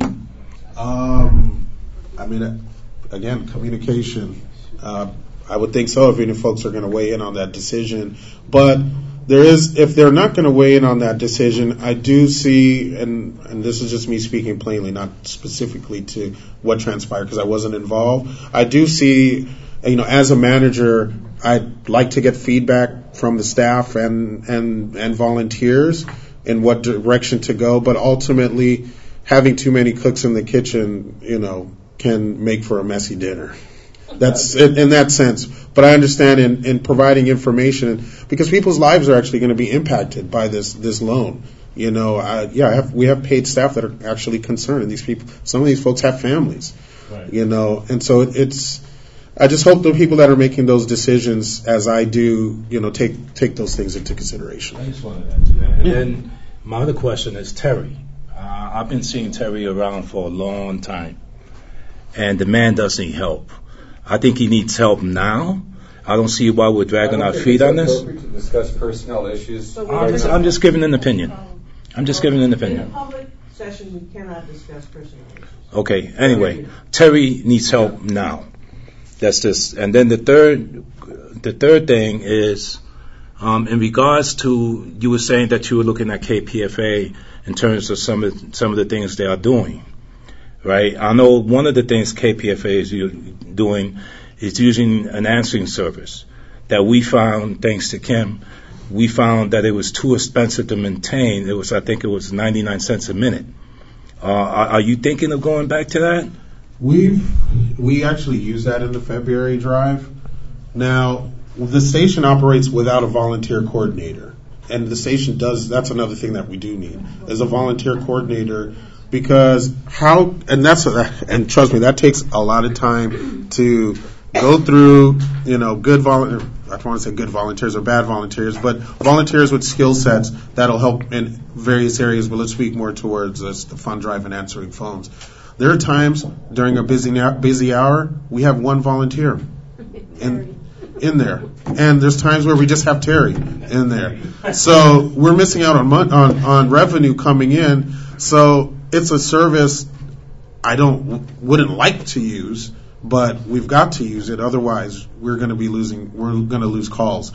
I mean, again, communication. I would think so if any folks are going to weigh in on that decision. But if they're not going to weigh in on that decision, I do see, and this is just me speaking plainly, not specifically to what transpired because I wasn't involved. I do see, you know, as a manager, I'd like to get feedback from the staff and volunteers in what direction to go. But ultimately, having too many cooks in the kitchen, you know, can make for a messy dinner. That's in that sense. But I understand in providing information, because people's lives are actually going to be impacted by this loan. You know, we have paid staff that are actually concerned, and some of these folks have families. Right. You know, and so I just hope the people that are making those decisions, as I do, you know, take those things into consideration. I just wanted to answer that. And then my other question is Terry. I've been seeing Terry around for a long time, and the man does need help. I think he needs help now. I don't see why we're dragging our feet on this. To discuss personnel issues. I'm just giving an opinion. I'm just giving an opinion. In a public session, we cannot discuss personal issues. Okay. Anyway, Terry needs help now. That's just. And then the third thing is, in regards to, you were saying that you were looking at KPFA in terms of some of the things they are doing, right? I know one of the things KPFA is doing is using an answering service that we found, thanks to Kim, we found that it was too expensive to maintain. I think it was 99 cents a minute. Are you thinking of going back to that? We actually use that in the February drive. Now, the station operates without a volunteer coordinator, and the station does. That's another thing that we do need is a volunteer coordinator, because and trust me, that takes a lot of time to go through. You know, I don't want to say good volunteers or bad volunteers, but volunteers with skill sets that'll help in various areas. But let's speak more towards the fund drive and answering phones. There are times during a busy hour we have one volunteer in there, and there's times where we just have Terry in there. So we're missing out on revenue coming in. So it's a service I wouldn't like to use, but we've got to use it. Otherwise, we're going to lose calls.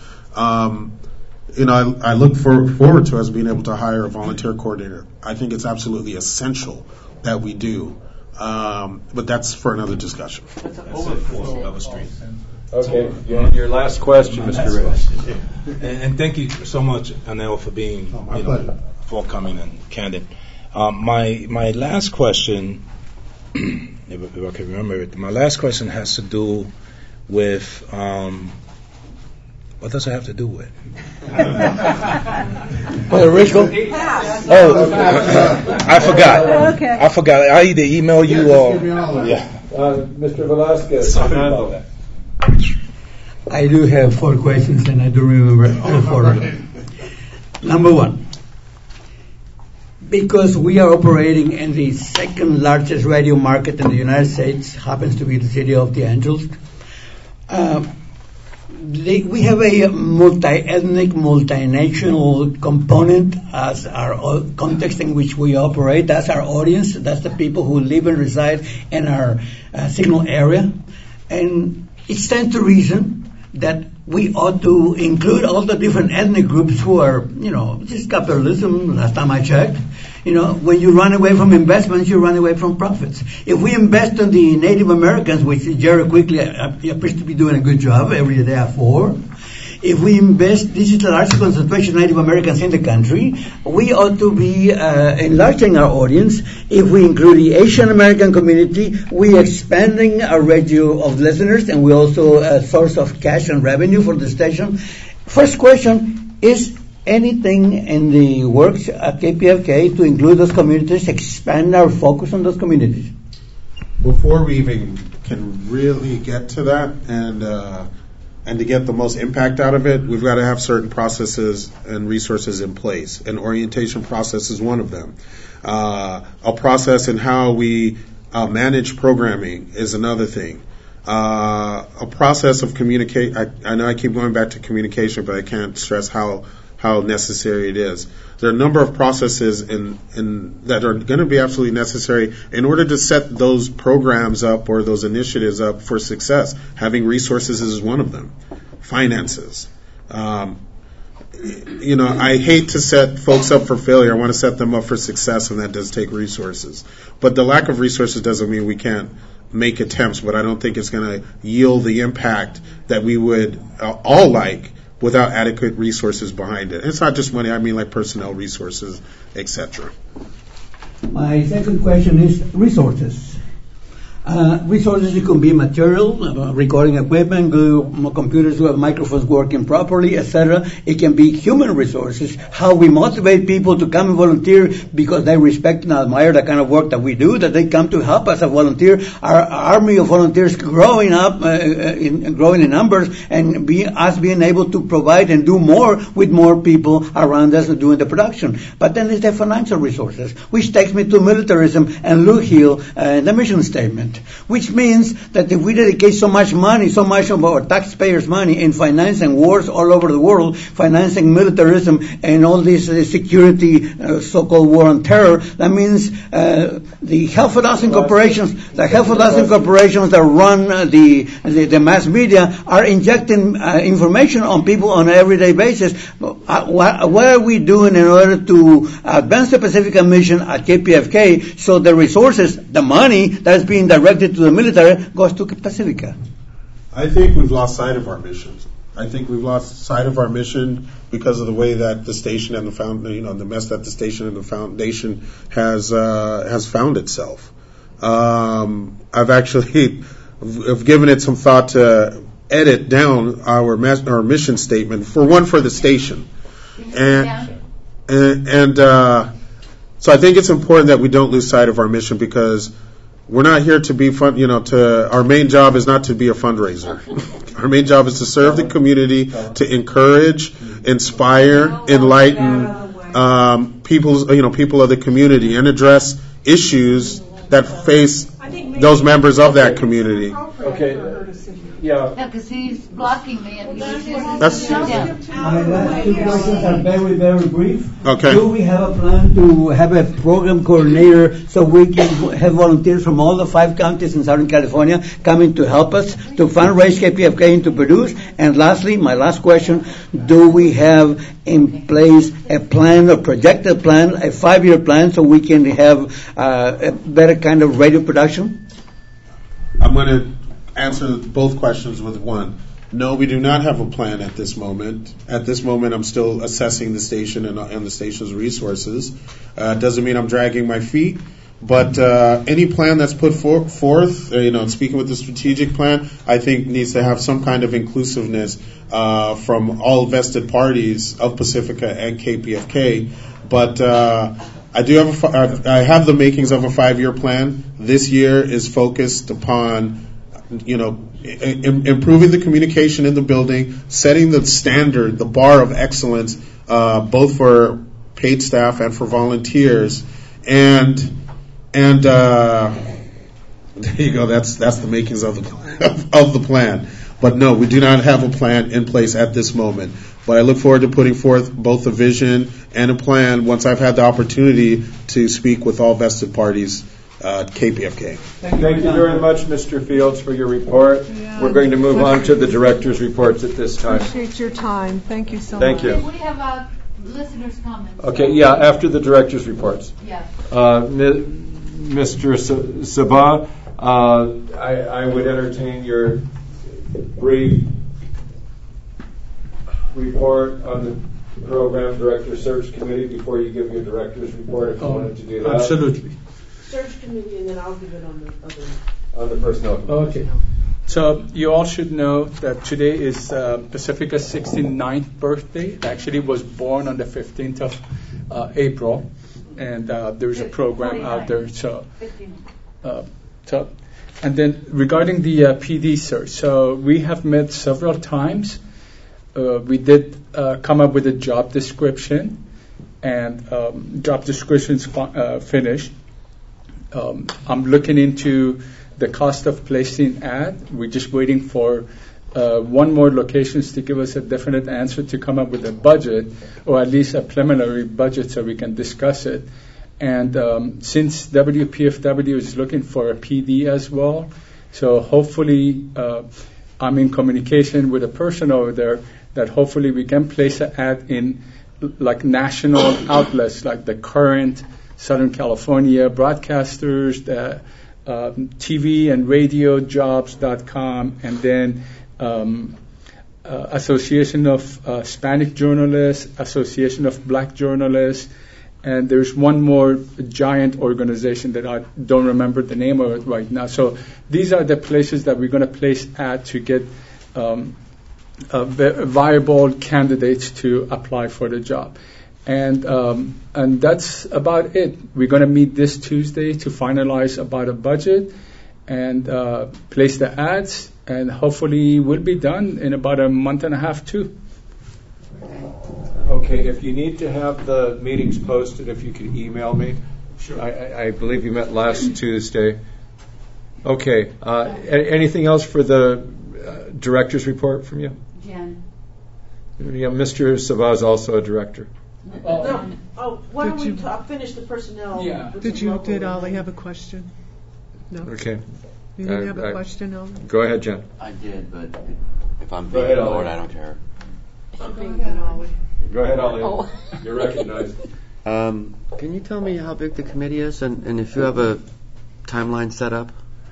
You know, I look forward to us being able to hire a volunteer coordinator. I think it's absolutely essential that we do. But that's for another discussion. That's okay. Your last question, Mr. Reyes. And thank you so much, Anel, for being forthcoming and candid. My last question, if I can remember it, my last question has to do with what does it have to do with? Puerto Rico? I forgot. Okay. I forgot. I either email you or Mr. Velasquez. Sorry about that. I do have 4 questions, and I do remember all 4 of them. Number 1, because we are operating in the second largest radio market in the United States, happens to be the city of the Angels. We have a multi-ethnic, multinational component as our context in which we operate. That's our audience. That's the people who live and reside in our signal area. And it stands to reason that we ought to include all the different ethnic groups who are, just capitalism, last time I checked. When you run away from investments, you run away from profits. If we invest in the Native Americans, which Jerry Quigley appears to be doing a good job every day at 4, if we invest, this is the largest concentration of Native Americans in the country, we ought to be enlarging our audience. If we include the Asian American community, we expanding our radio of listeners, and we also a source of cash and revenue for the station. First question, is anything in the works at KPFK to include those communities, expand our focus on those communities? Before we even can really get to that and to get the most impact out of it, we've got to have certain processes and resources in place. An orientation process is one of them. A process in how we manage programming is another thing. A process of communicate. I know I keep going back to communication, but I can't stress how necessary it is. There are a number of processes that are going to be absolutely necessary in order to set those programs up or those initiatives up for success. Having resources is one of them. Finances. I hate to set folks up for failure. I want to set them up for success, and that does take resources. But the lack of resources doesn't mean we can't make attempts, but I don't think it's going to yield the impact that we would all like without adequate resources behind it. It's not just money, I mean like personnel resources, etc. My second question is resources. Resources, it can be material, recording equipment, computers who have microphones working properly, etc. It can be human resources, how we motivate people to come and volunteer because they respect and admire the kind of work that we do, that they come to help us as volunteer. Our army of volunteers growing up, growing in numbers, and us being able to provide and do more with more people around us doing the production. But then there's the financial resources, which takes me to militarism and Lou Hill, the mission statement. Which means that if we dedicate so much money, so much of our taxpayers' money in financing wars all over the world, financing militarism and all this security, so-called war on terror, that means the half a dozen corporations that run the mass media are injecting information on people on an everyday basis. What are we doing in order to advance the Pacifica mission at KPFK so the resources, the money that's being directed to the military goes to Pacifica? I think we've lost sight of our mission. I think we've lost sight of our mission because of the way that the station and the mess that the station and the foundation has found itself. I've actually given it some thought to edit down our mission statement for the station, and so I think it's important that we don't lose sight of our mission because we're not here to be fun. Our main job is not to be a fundraiser. Our main job is to serve the community, to encourage, inspire, enlighten people of the community, and address issues that face those members of that community. Okay. Yeah. Because he's blocking me. And my last two questions are very, very brief. Okay. Do we have a plan to have a program coordinator so we can have volunteers from all the 5 counties in Southern California coming to help us to fundraise KPFK and to produce? And lastly, my last question, do we have in place a plan, a projected plan, a 5-year plan so we can have a better kind of radio production? I'm going to answer both questions with one. No, we do not have a plan at this moment. At this moment, I'm still assessing the station and the station's resources. Doesn't mean I'm dragging my feet, but any plan that's put forth, speaking with the strategic plan, I think needs to have some kind of inclusiveness from all vested parties of Pacifica and KPFK. But I have the makings of a 5-year plan. This year is focused upon improving the communication in the building, setting the standard, the bar of excellence, both for paid staff and for volunteers, and there you go. That's the makings of the plan. But no, we do not have a plan in place at this moment. But I look forward to putting forth both a vision and a plan once I've had the opportunity to speak with all vested parties. KPFK. Thank you very much, Mr. Fields, for your report. Yeah, we're going to move on to the director's reports at this time. Appreciate your time. Thank you so much. Thank you. We have listeners' comments. Okay, yeah, after the director's reports. Yeah. Mr. Sabah, I would entertain your brief report on the Program Director Search Committee before you give your director's report, if you wanted to do that. Absolutely. Search committee, and then I'll give it on the other. On the personnel committee. Okay. So you all should know that today is Pacifica's 69th birthday. It actually was born on the 15th of April, and there's a program out there. And then regarding the PD search, so we have met several times. We did come up with a job description, and job description's finished. I'm looking into the cost of placing ad. We're just waiting for one more locations to give us a definite answer to come up with a budget, or at least a preliminary budget so we can discuss it. And since WPFW is looking for a PD as well, so hopefully I'm in communication with a person over there that hopefully we can place an ad in like national outlets like the Current, Southern California broadcasters, the TV and radio jobs.com, and then Association of Hispanic Journalists, Association of Black Journalists, and there's one more giant organization that I don't remember the name of it right now. So these are the places that we're going to place ads to get viable candidates to apply for the job. And that's about it. We're going to meet this Tuesday to finalize about a budget and place the ads, and hopefully we'll be done in about a month and a half too. Okay, if you need to have the meetings posted, if you could email me. Sure. I believe you met last Tuesday. Okay, anything else for the director's report from you? Jen. Yeah, Mr. Savaz is also a director. No. Oh, why don't we finish the personnel? Yeah. Did Ollie have a question? No. Okay. You didn't have a question, Ollie? Go ahead, Jen. I did, but if I'm Go being ahead, ignored, Ollie. I don't care. Go ahead, Ollie. Go ahead, Ollie. Oh. You're recognized. Can you tell me how big the committee is, and if you have a timeline set up?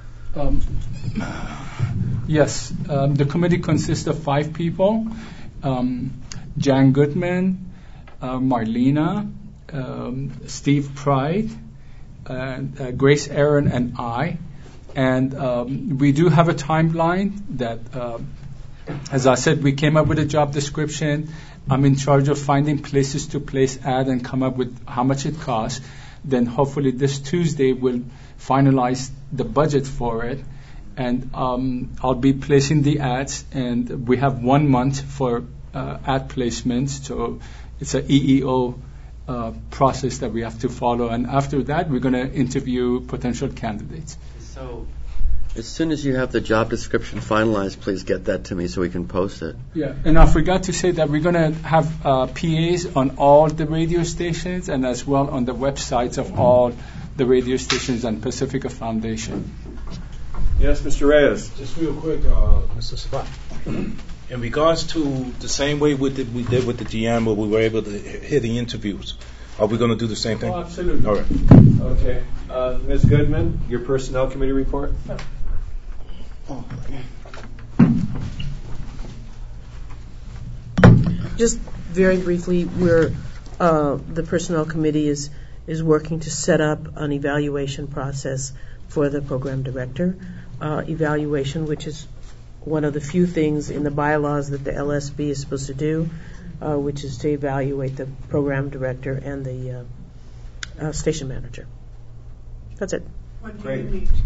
Yes, the committee consists of 5 people. Jan Goodman, Marlena, Steve Pride, and Grace Aaron, and I. And we do have a timeline that, as I said, we came up with a job description. I'm in charge of finding places to place ad and come up with how much it costs. Then hopefully this Tuesday we'll finalize the budget for it. And I'll be placing the ads, and we have 1 month for ad placements. So it's an EEO process that we have to follow. And after that, we're going to interview potential candidates. So as soon as you have the job description finalized, please get that to me so we can post it. Yeah, and I forgot to say that we're going to have PAs on all the radio stations and as well on the websites of all the radio stations and Pacifica Foundation. Yes, Mr. Reyes. Just real quick, Mr. Sabat. In regards to the same way we did with the GM, where we were able to hear the interviews, are we going to do the same thing? Oh, absolutely. All right. Okay. Ms. Goodman, your personnel committee report? Just very briefly, the personnel committee is working to set up an evaluation process for the program director. Evaluation, which is one of the few things in the bylaws that the LSB is supposed to do, which is to evaluate the program director and the station manager. That's it. Great.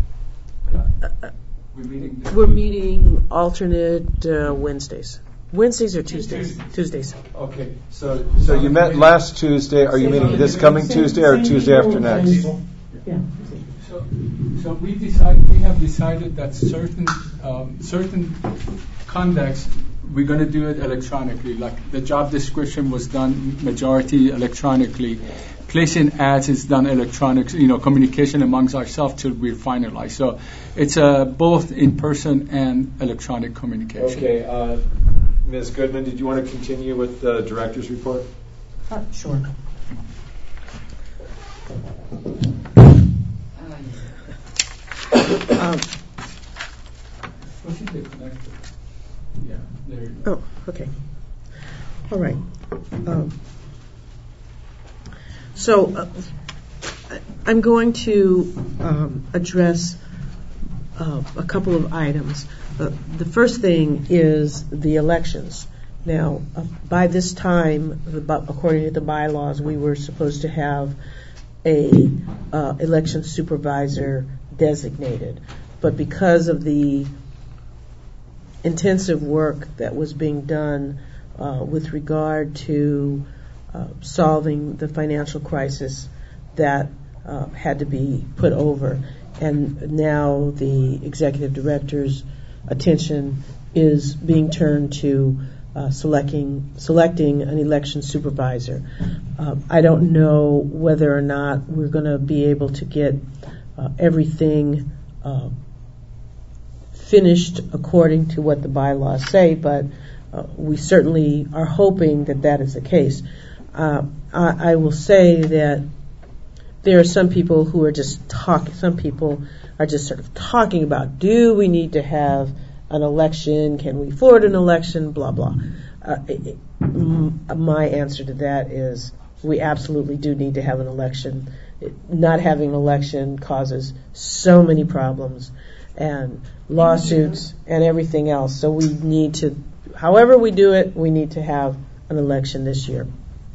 We're meeting alternate Wednesdays. Wednesdays or Tuesdays? Tuesdays. Okay. So you met last Tuesday. Are you meeting this coming Tuesday or Tuesday after next? Yeah. So we have decided that certain conducts we're going to do it electronically. Like the job description was done majority electronically. Placing ads is done electronically. Communication amongst ourselves till we finalize. So it's both in person and electronic communication. Okay. Ms. Goodman, did you want to continue with the director's report? Sure. Yeah, there you go. Oh, okay. All right. So I'm going to address a couple of items. The first thing is the elections. Now, by this time, according to the bylaws, we were supposed to have a election supervisor designated. But because of the intensive work that was being done with regard to solving the financial crisis, that had to be put over. And now the executive director's attention is being turned to selecting an election supervisor. I don't know whether or not we're going to be able to get everything finished according to what the bylaws say, but we certainly are hoping that that is the case. I will say that there are some people who are just talking. Some people are just sort of talking about, do we need to have an election? Can we afford an election? Blah, blah. My answer to that is we absolutely do need to have an election. Not having an election causes so many problems and lawsuits and everything else. So we need to, however we do it, we need to have an election this year.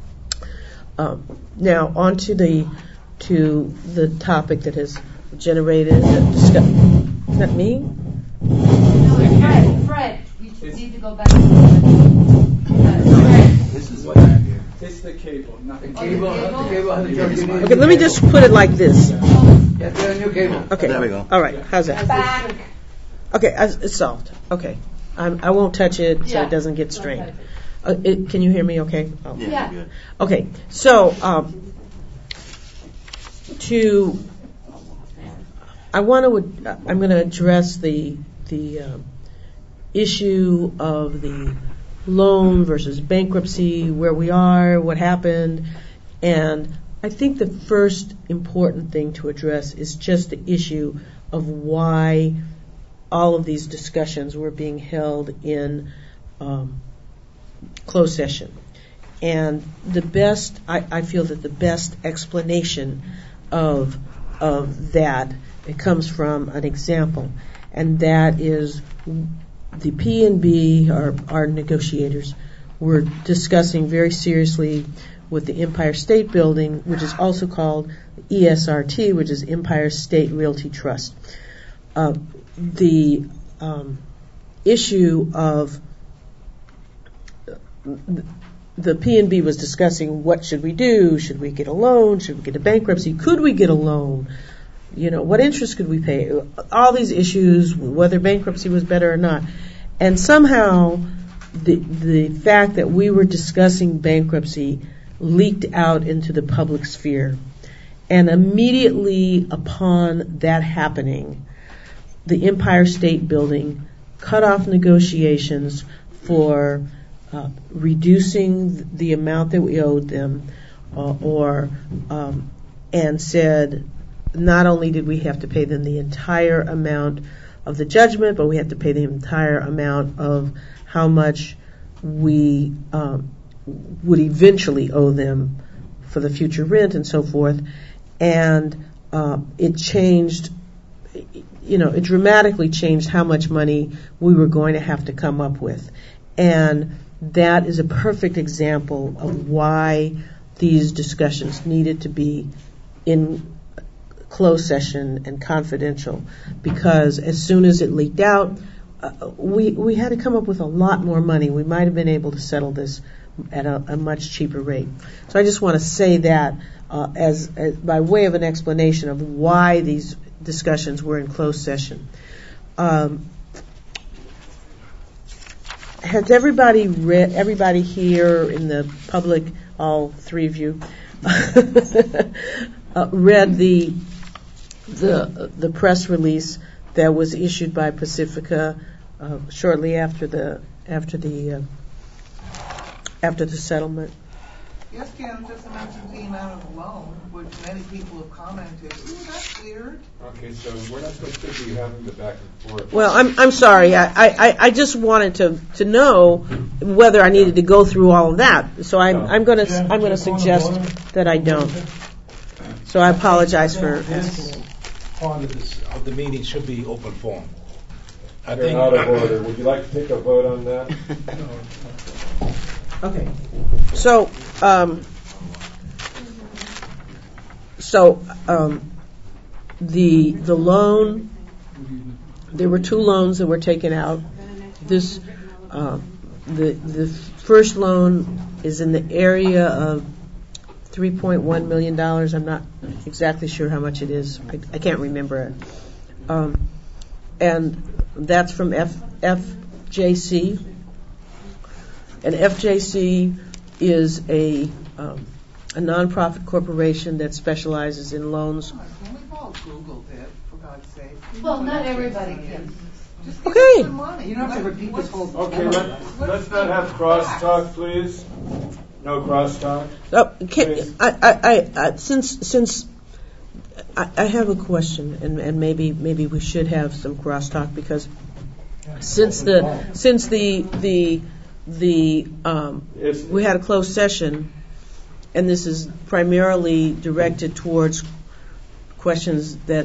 Now on to the topic that has generated. Is that me? No, Fred. You need to go back. This is what I hear. It's the cable, not the cable. Okay, let me just put it like this. Okay, There we go. all right, how's that? Back. Okay, it's solved. Okay, I won't touch it so Yeah. it doesn't get strained. Can you hear me okay? Oh. Yeah. Good. Okay, so I'm going to address the issue of the loan versus bankruptcy, where we are, what happened, and I think the first important thing to address is just the issue of why all of these discussions were being held in closed session. And I feel that the best explanation of that, it comes from an example, and that is the P&B, our negotiators, were discussing very seriously with the Empire State Building, which is also called ESRT, which is Empire State Realty Trust. The issue of the P&B was discussing what should we do? Should we get a loan? Should we get a bankruptcy? Could we get a loan? What interest could we pay? All these issues, whether bankruptcy was better or not. And somehow the fact that we were discussing bankruptcy leaked out into the public sphere. And immediately upon that happening, the Empire State Building cut off negotiations for reducing the amount that we owed them, and said not only did we have to pay them the entire amount of the judgment, but we had to pay the entire amount of how much we would eventually owe them for the future rent and so forth. And it changed, it dramatically changed how much money we were going to have to come up with. And that is a perfect example of why these discussions needed to be in closed session and confidential, because as soon as it leaked out, we had to come up with a lot more money. We might have been able to settle this at a much cheaper rate. So I just want to say that as by way of an explanation of why these discussions were in closed session. Has everybody here in the public, all three of you, read the press release that was issued by Pacifica shortly after the settlement? Yes, Kim, just mentioned the amount of loan, which many people have commented, ooh, that's weird. Okay, so we're not supposed to be having the back and forth. Well, I'm sorry. I just wanted to know whether I needed to go through all of that. So I'm going to suggest that I don't. So I apologize for this. Part of the meeting should be open forum. They're out of order. Would you like to take a vote on that? Okay. So the loan, there were two loans that were taken out. This the first loan is in the area of $3.1 million. I'm not exactly sure how much it is. I can't remember it. And that's from FJC. And FJC is a nonprofit corporation that specializes in loans. We've all Googled it, for God's sake. Well, not everybody can. Just Okay. give us some money. You don't have to repeat this whole. Okay, let's not have crosstalk, please. No crosstalk. Since I have a question, and maybe we should have some crosstalk, because since we had a closed session, and this is primarily directed towards questions that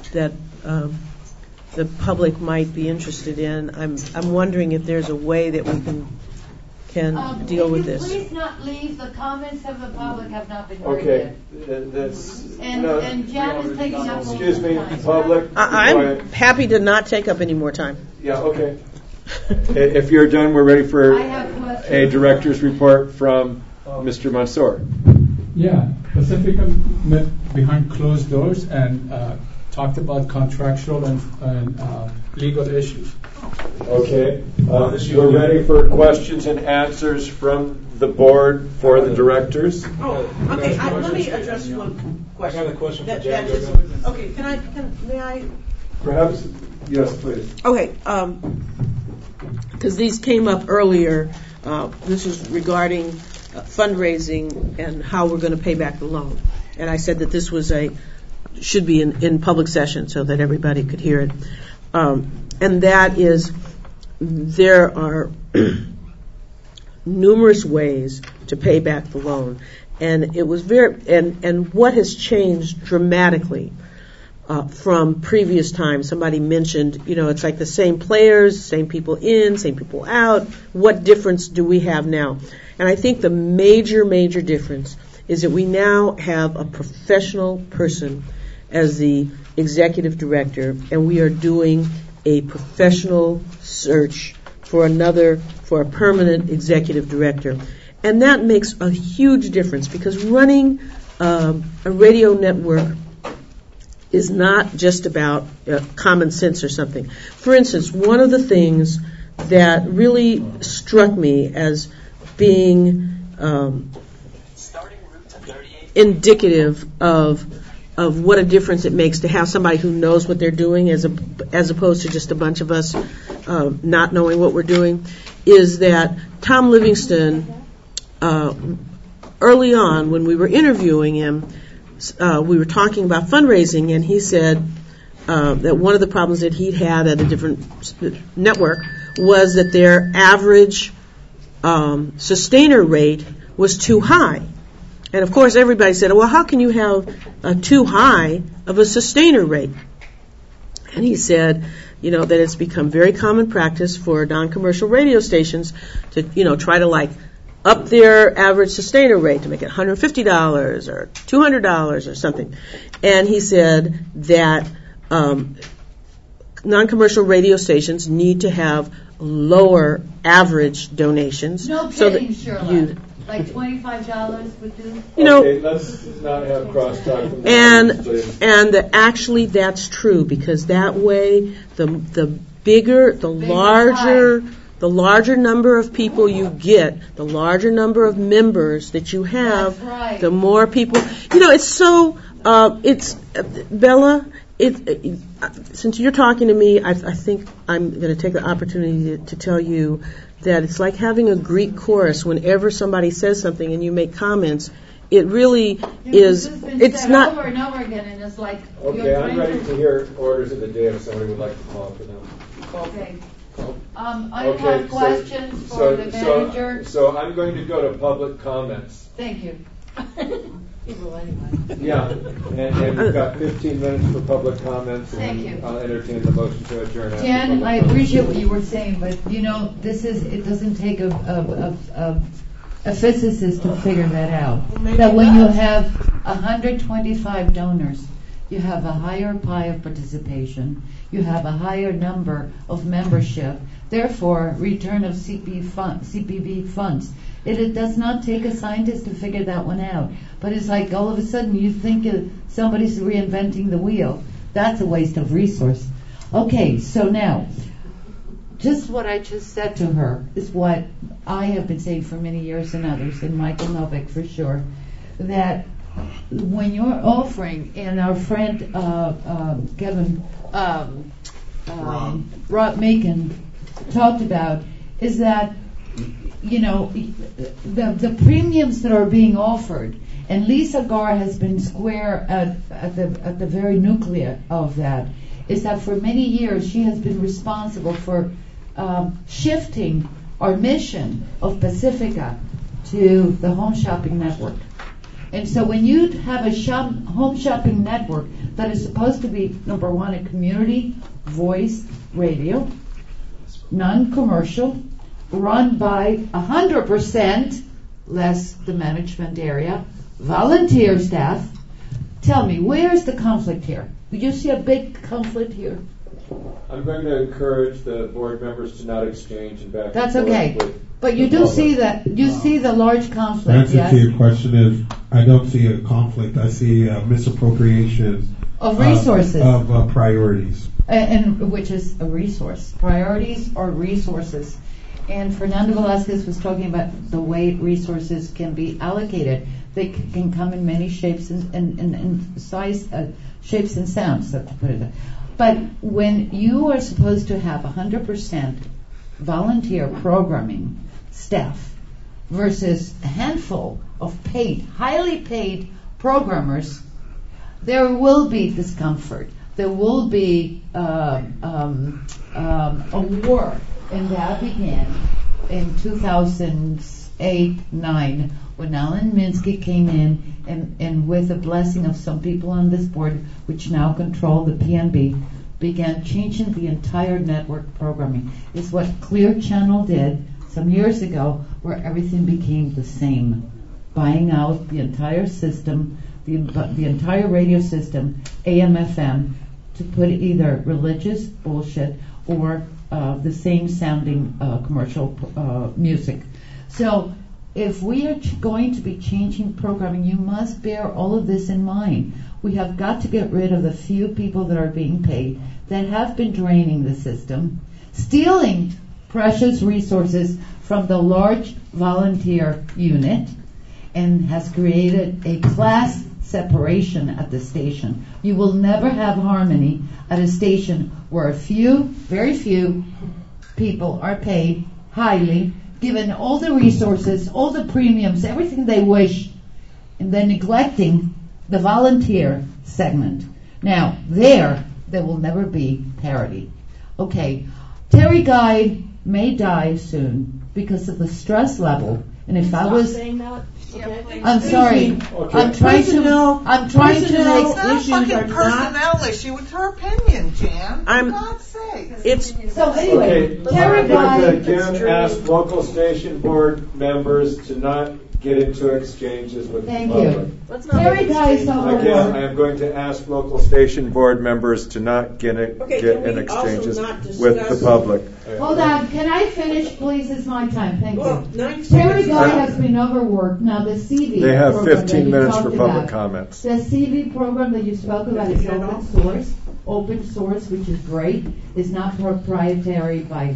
the public might be interested in. I'm wondering if there's a way that we can deal with this. Please not leave. The comments of the public have not been heard Okay, yet. that's. And Jan is taking up. Excuse me, public. I'm happy to not take up any more time. Yeah, okay. If you're done, we're ready for a director's report from Mr. Mansour. Yeah, Pacifica met behind closed doors and talked about contractual and legal issues. Okay, we're ready for questions and answers from the board for the directors. Oh, okay. Let me address one question. I got a question for Jan. Jan. Okay, may I? Perhaps, yes, please. Okay, because these came up earlier. This is regarding fundraising and how we're going to pay back the loan. And I said that this was should be in public session so that everybody could hear it. And that is, there are numerous ways to pay back the loan. And it was and what has changed dramatically from previous times. Somebody mentioned, it's like the same players, same people in, same people out. What difference do we have now? And I think the major difference is that we now have a professional person as the executive director, and we are doing a professional search for a permanent executive director. And that makes a huge difference, because running a radio network is not just about common sense or something. For instance, one of the things that really struck me as being indicative of what a difference it makes to have somebody who knows what they're doing as opposed to just a bunch of us not knowing what we're doing, is that Tom Livingston, early on when we were interviewing him, we were talking about fundraising, and he said that one of the problems that he'd had at a different network was that their average sustainer rate was too high. And of course everybody said, well, how can you have too high of a sustainer rate? And he said, that it's become very common practice for non-commercial radio stations to, try to up their average sustainer rate to make it $150 or $200 or something. And he said that non-commercial radio stations need to have lower average donations. No kidding, Shirley. Like $25 would do? Okay, let's not have crosstalk from and actually that's true, because that way the larger number of people you get, the larger number of members that you have, the more people. It's so. It's Bella. Since you're talking to me, I think I'm going to take the opportunity to tell you that it's like having a Greek chorus. Whenever somebody says something and you make comments, it really is. It's not over and over again, and it's like. Okay, I'm ready to hear orders of the day if somebody would like to call for them. Okay. I have questions for the manager. So I'm going to go to public comments. Thank you. Yeah, and we've got 15 minutes for public comments. Thank you. I'll entertain the motion to adjourn. Jan, I appreciate what you were saying, but it doesn't take a physicist to figure that out. That when you have 125 donors, you have a higher pie of participation, you have a higher number of membership, therefore return of CPB funds. It does not take a scientist to figure that one out. But it's like all of a sudden you think somebody's reinventing the wheel. That's a waste of resource. Okay, so now, just what I just said to her is what I have been saying for many years, and others, and Michael Novik for sure, that when you're offering, and our friend Kevin Rod Macon talked about, is that the premiums that are being offered, and Lisa Garr has been square at the very nucleus of that, is that for many years she has been responsible for shifting our mission of Pacifica to the Home Shopping Network. And so when you have a home shopping network that is supposed to be, number one, a community voice radio, non-commercial, run by 100% less the management area, volunteer staff, tell me, where's the conflict here? Did you see a big conflict here? I'm going to encourage the board members to not exchange and back That's and forth okay. with But you the do public. see that, you see the large The conflict, answer yes? to your question is, I don't see a conflict. I see a misappropriation Of resources. of priorities. And which is a resource. Priorities or resources. And Fernando Velasquez was talking about the way resources can be allocated. They can come in many shapes and size, shapes and sounds, so to put it. But when you are supposed to have 100% volunteer programming staff versus a handful of paid, highly paid programmers, there will be discomfort. There will be a war, and that began in 2008-9 when Alan Minsky came in and with the blessing of some people on this board, which now control the PNB, began changing the entire network programming. It's what Clear Channel did some years ago, where everything became the same, buying out the entire system, the entire radio system, AM/FM, to put either religious bullshit or the same sounding commercial music. So if we are going to be changing programming, you must bear all of this in mind. We have got to get rid of the few people that are being paid, that have been draining the system, stealing precious resources from the large volunteer unit, and has created a class separation at the station. You will never have harmony at a station where a few, very few people are paid highly, given all the resources, all the premiums, everything they wish, and then neglecting the volunteer segment. Now, there will never be parity. Okay, Terry Guy may die soon because of the stress level. And if I was, I'm sorry. I'm trying to It's make. not a fucking personnel issue. It's her opinion, Jan. For God's sake. So anyway, Okay, Terry I'm Guy. going to again ask local station board members to not get into exchanges with Thank the you. public. Terry Guy is Again, I overworked. am going to ask local station board members to not get in exchanges with the public. Hold on, can I finish, please? It's my time. Thank Well, you. 9 Terry seconds. Guy has been overworked. Now the CV. They have program 15 that you minutes talked for public about. comments. The CV program that you spoke about is open source, which is great. It's not proprietary by,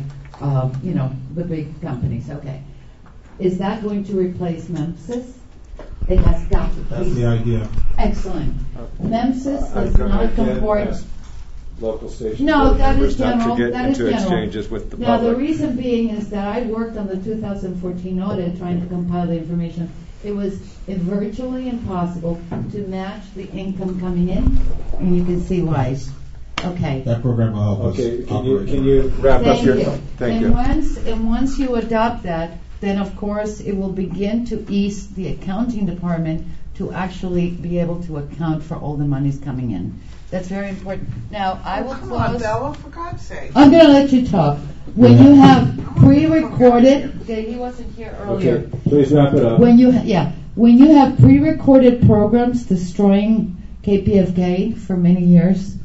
the big companies. Okay. Is that going to replace MEMSIS? It has got to. That's the idea. Excellent. MEMSIS I'm does going to not again comport. ask local station No, board that members is not general. to get That is into general. exchanges with the Now, the public. reason being is that I worked on the 2014 audit trying to compile the information. It was virtually impossible to match the income coming in, and you can see why. Okay. That program will help us. Okay, operate. can you wrap up Thank your... you. Thank and you. Once you adopt that, then of course it will begin to ease the accounting department to actually be able to account for all the monies coming in. That's very important. Now, I will Come close. on, Bella, for God's sake. I'm going to let you talk. When you have pre-recorded, okay, he wasn't here earlier. Okay, please wrap it up. When you have pre-recorded programs destroying KPFK for many years,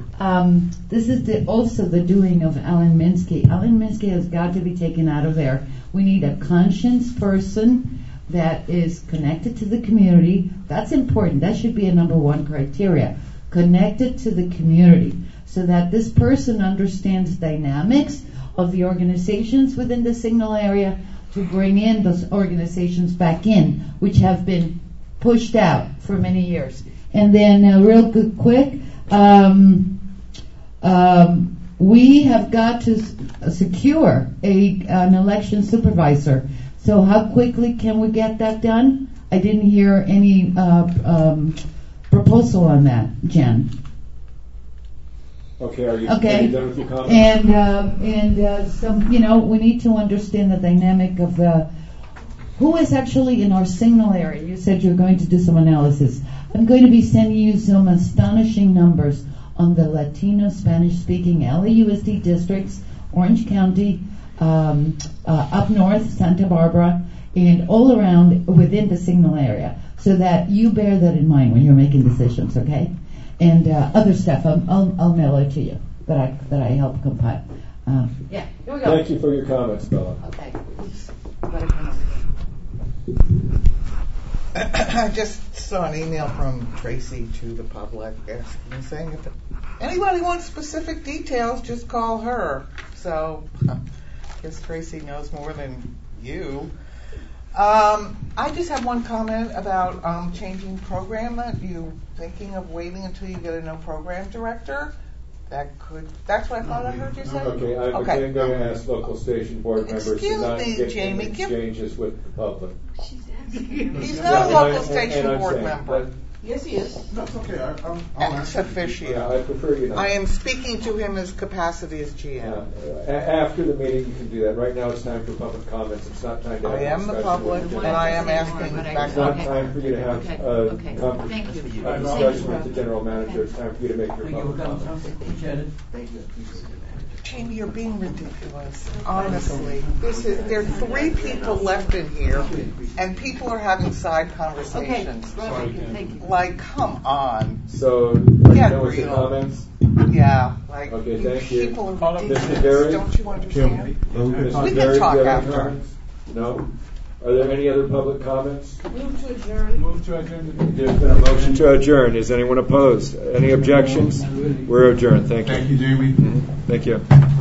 this is also the doing of Alan Minsky. Alan Minsky has got to be taken out of there. We need a conscience person that is connected to the community. That's important. That should be a number one criteria. Connected to the community, so that this person understands dynamics of the organizations within the signal area to bring in those organizations back in, which have been pushed out for many years. And then real quick, we have got to secure an election supervisor. So how quickly can we get that done? I didn't hear any proposal on that, Jen. Okay, are you done with your comments? And some, we need to understand the dynamic of the who is actually in our signal area? You said you're going to do some analysis. I'm going to be sending you some astonishing numbers on the Latino Spanish-speaking LAUSD districts, Orange County, up north, Santa Barbara, and all around within the signal area, so that you bear that in mind when you're making decisions, okay? And other stuff, I'll mail it to you that I help compile. Yeah, here we go. Thank you for your comments, Bella. Okay. Better come over here. I just saw an email from Tracy to the public asking, saying if anybody wants specific details, just call her. So I guess Tracy knows more than you. I just have one comment about changing program. You thinking of waiting until you get a new program director? That's what I thought I heard you say. Okay, I'm going to ask local station board members to not get in exchanges with the public. He's not a local station board member. Yes, he is. That's okay. Ex officio. Yeah, I prefer you not. I am speaking to him as capacity as GM. After the meeting, you can do that. Right now, it's time for public comments. It's not time to have I am the public, and I am asking back. It's not time for you to have discussion with the general manager. It's time for you to make your public comments. Thank you. Jamie, you're being ridiculous. Honestly, there are 3 people left in here, and people are having side conversations. Thank you. Like, come on. So, Get with the real. comments? Yeah. Like, Okay, thank you. people are Mr. ridiculous. Derry? Don't you understand? Mr. We Derry, can talk do you have after. comments? No? Are there any other public comments? Move to adjourn. Move to adjourn. There's been a motion to adjourn. Is anyone opposed? Any objections? We're adjourned. Thank you. Thank you, Jamie. Thank you.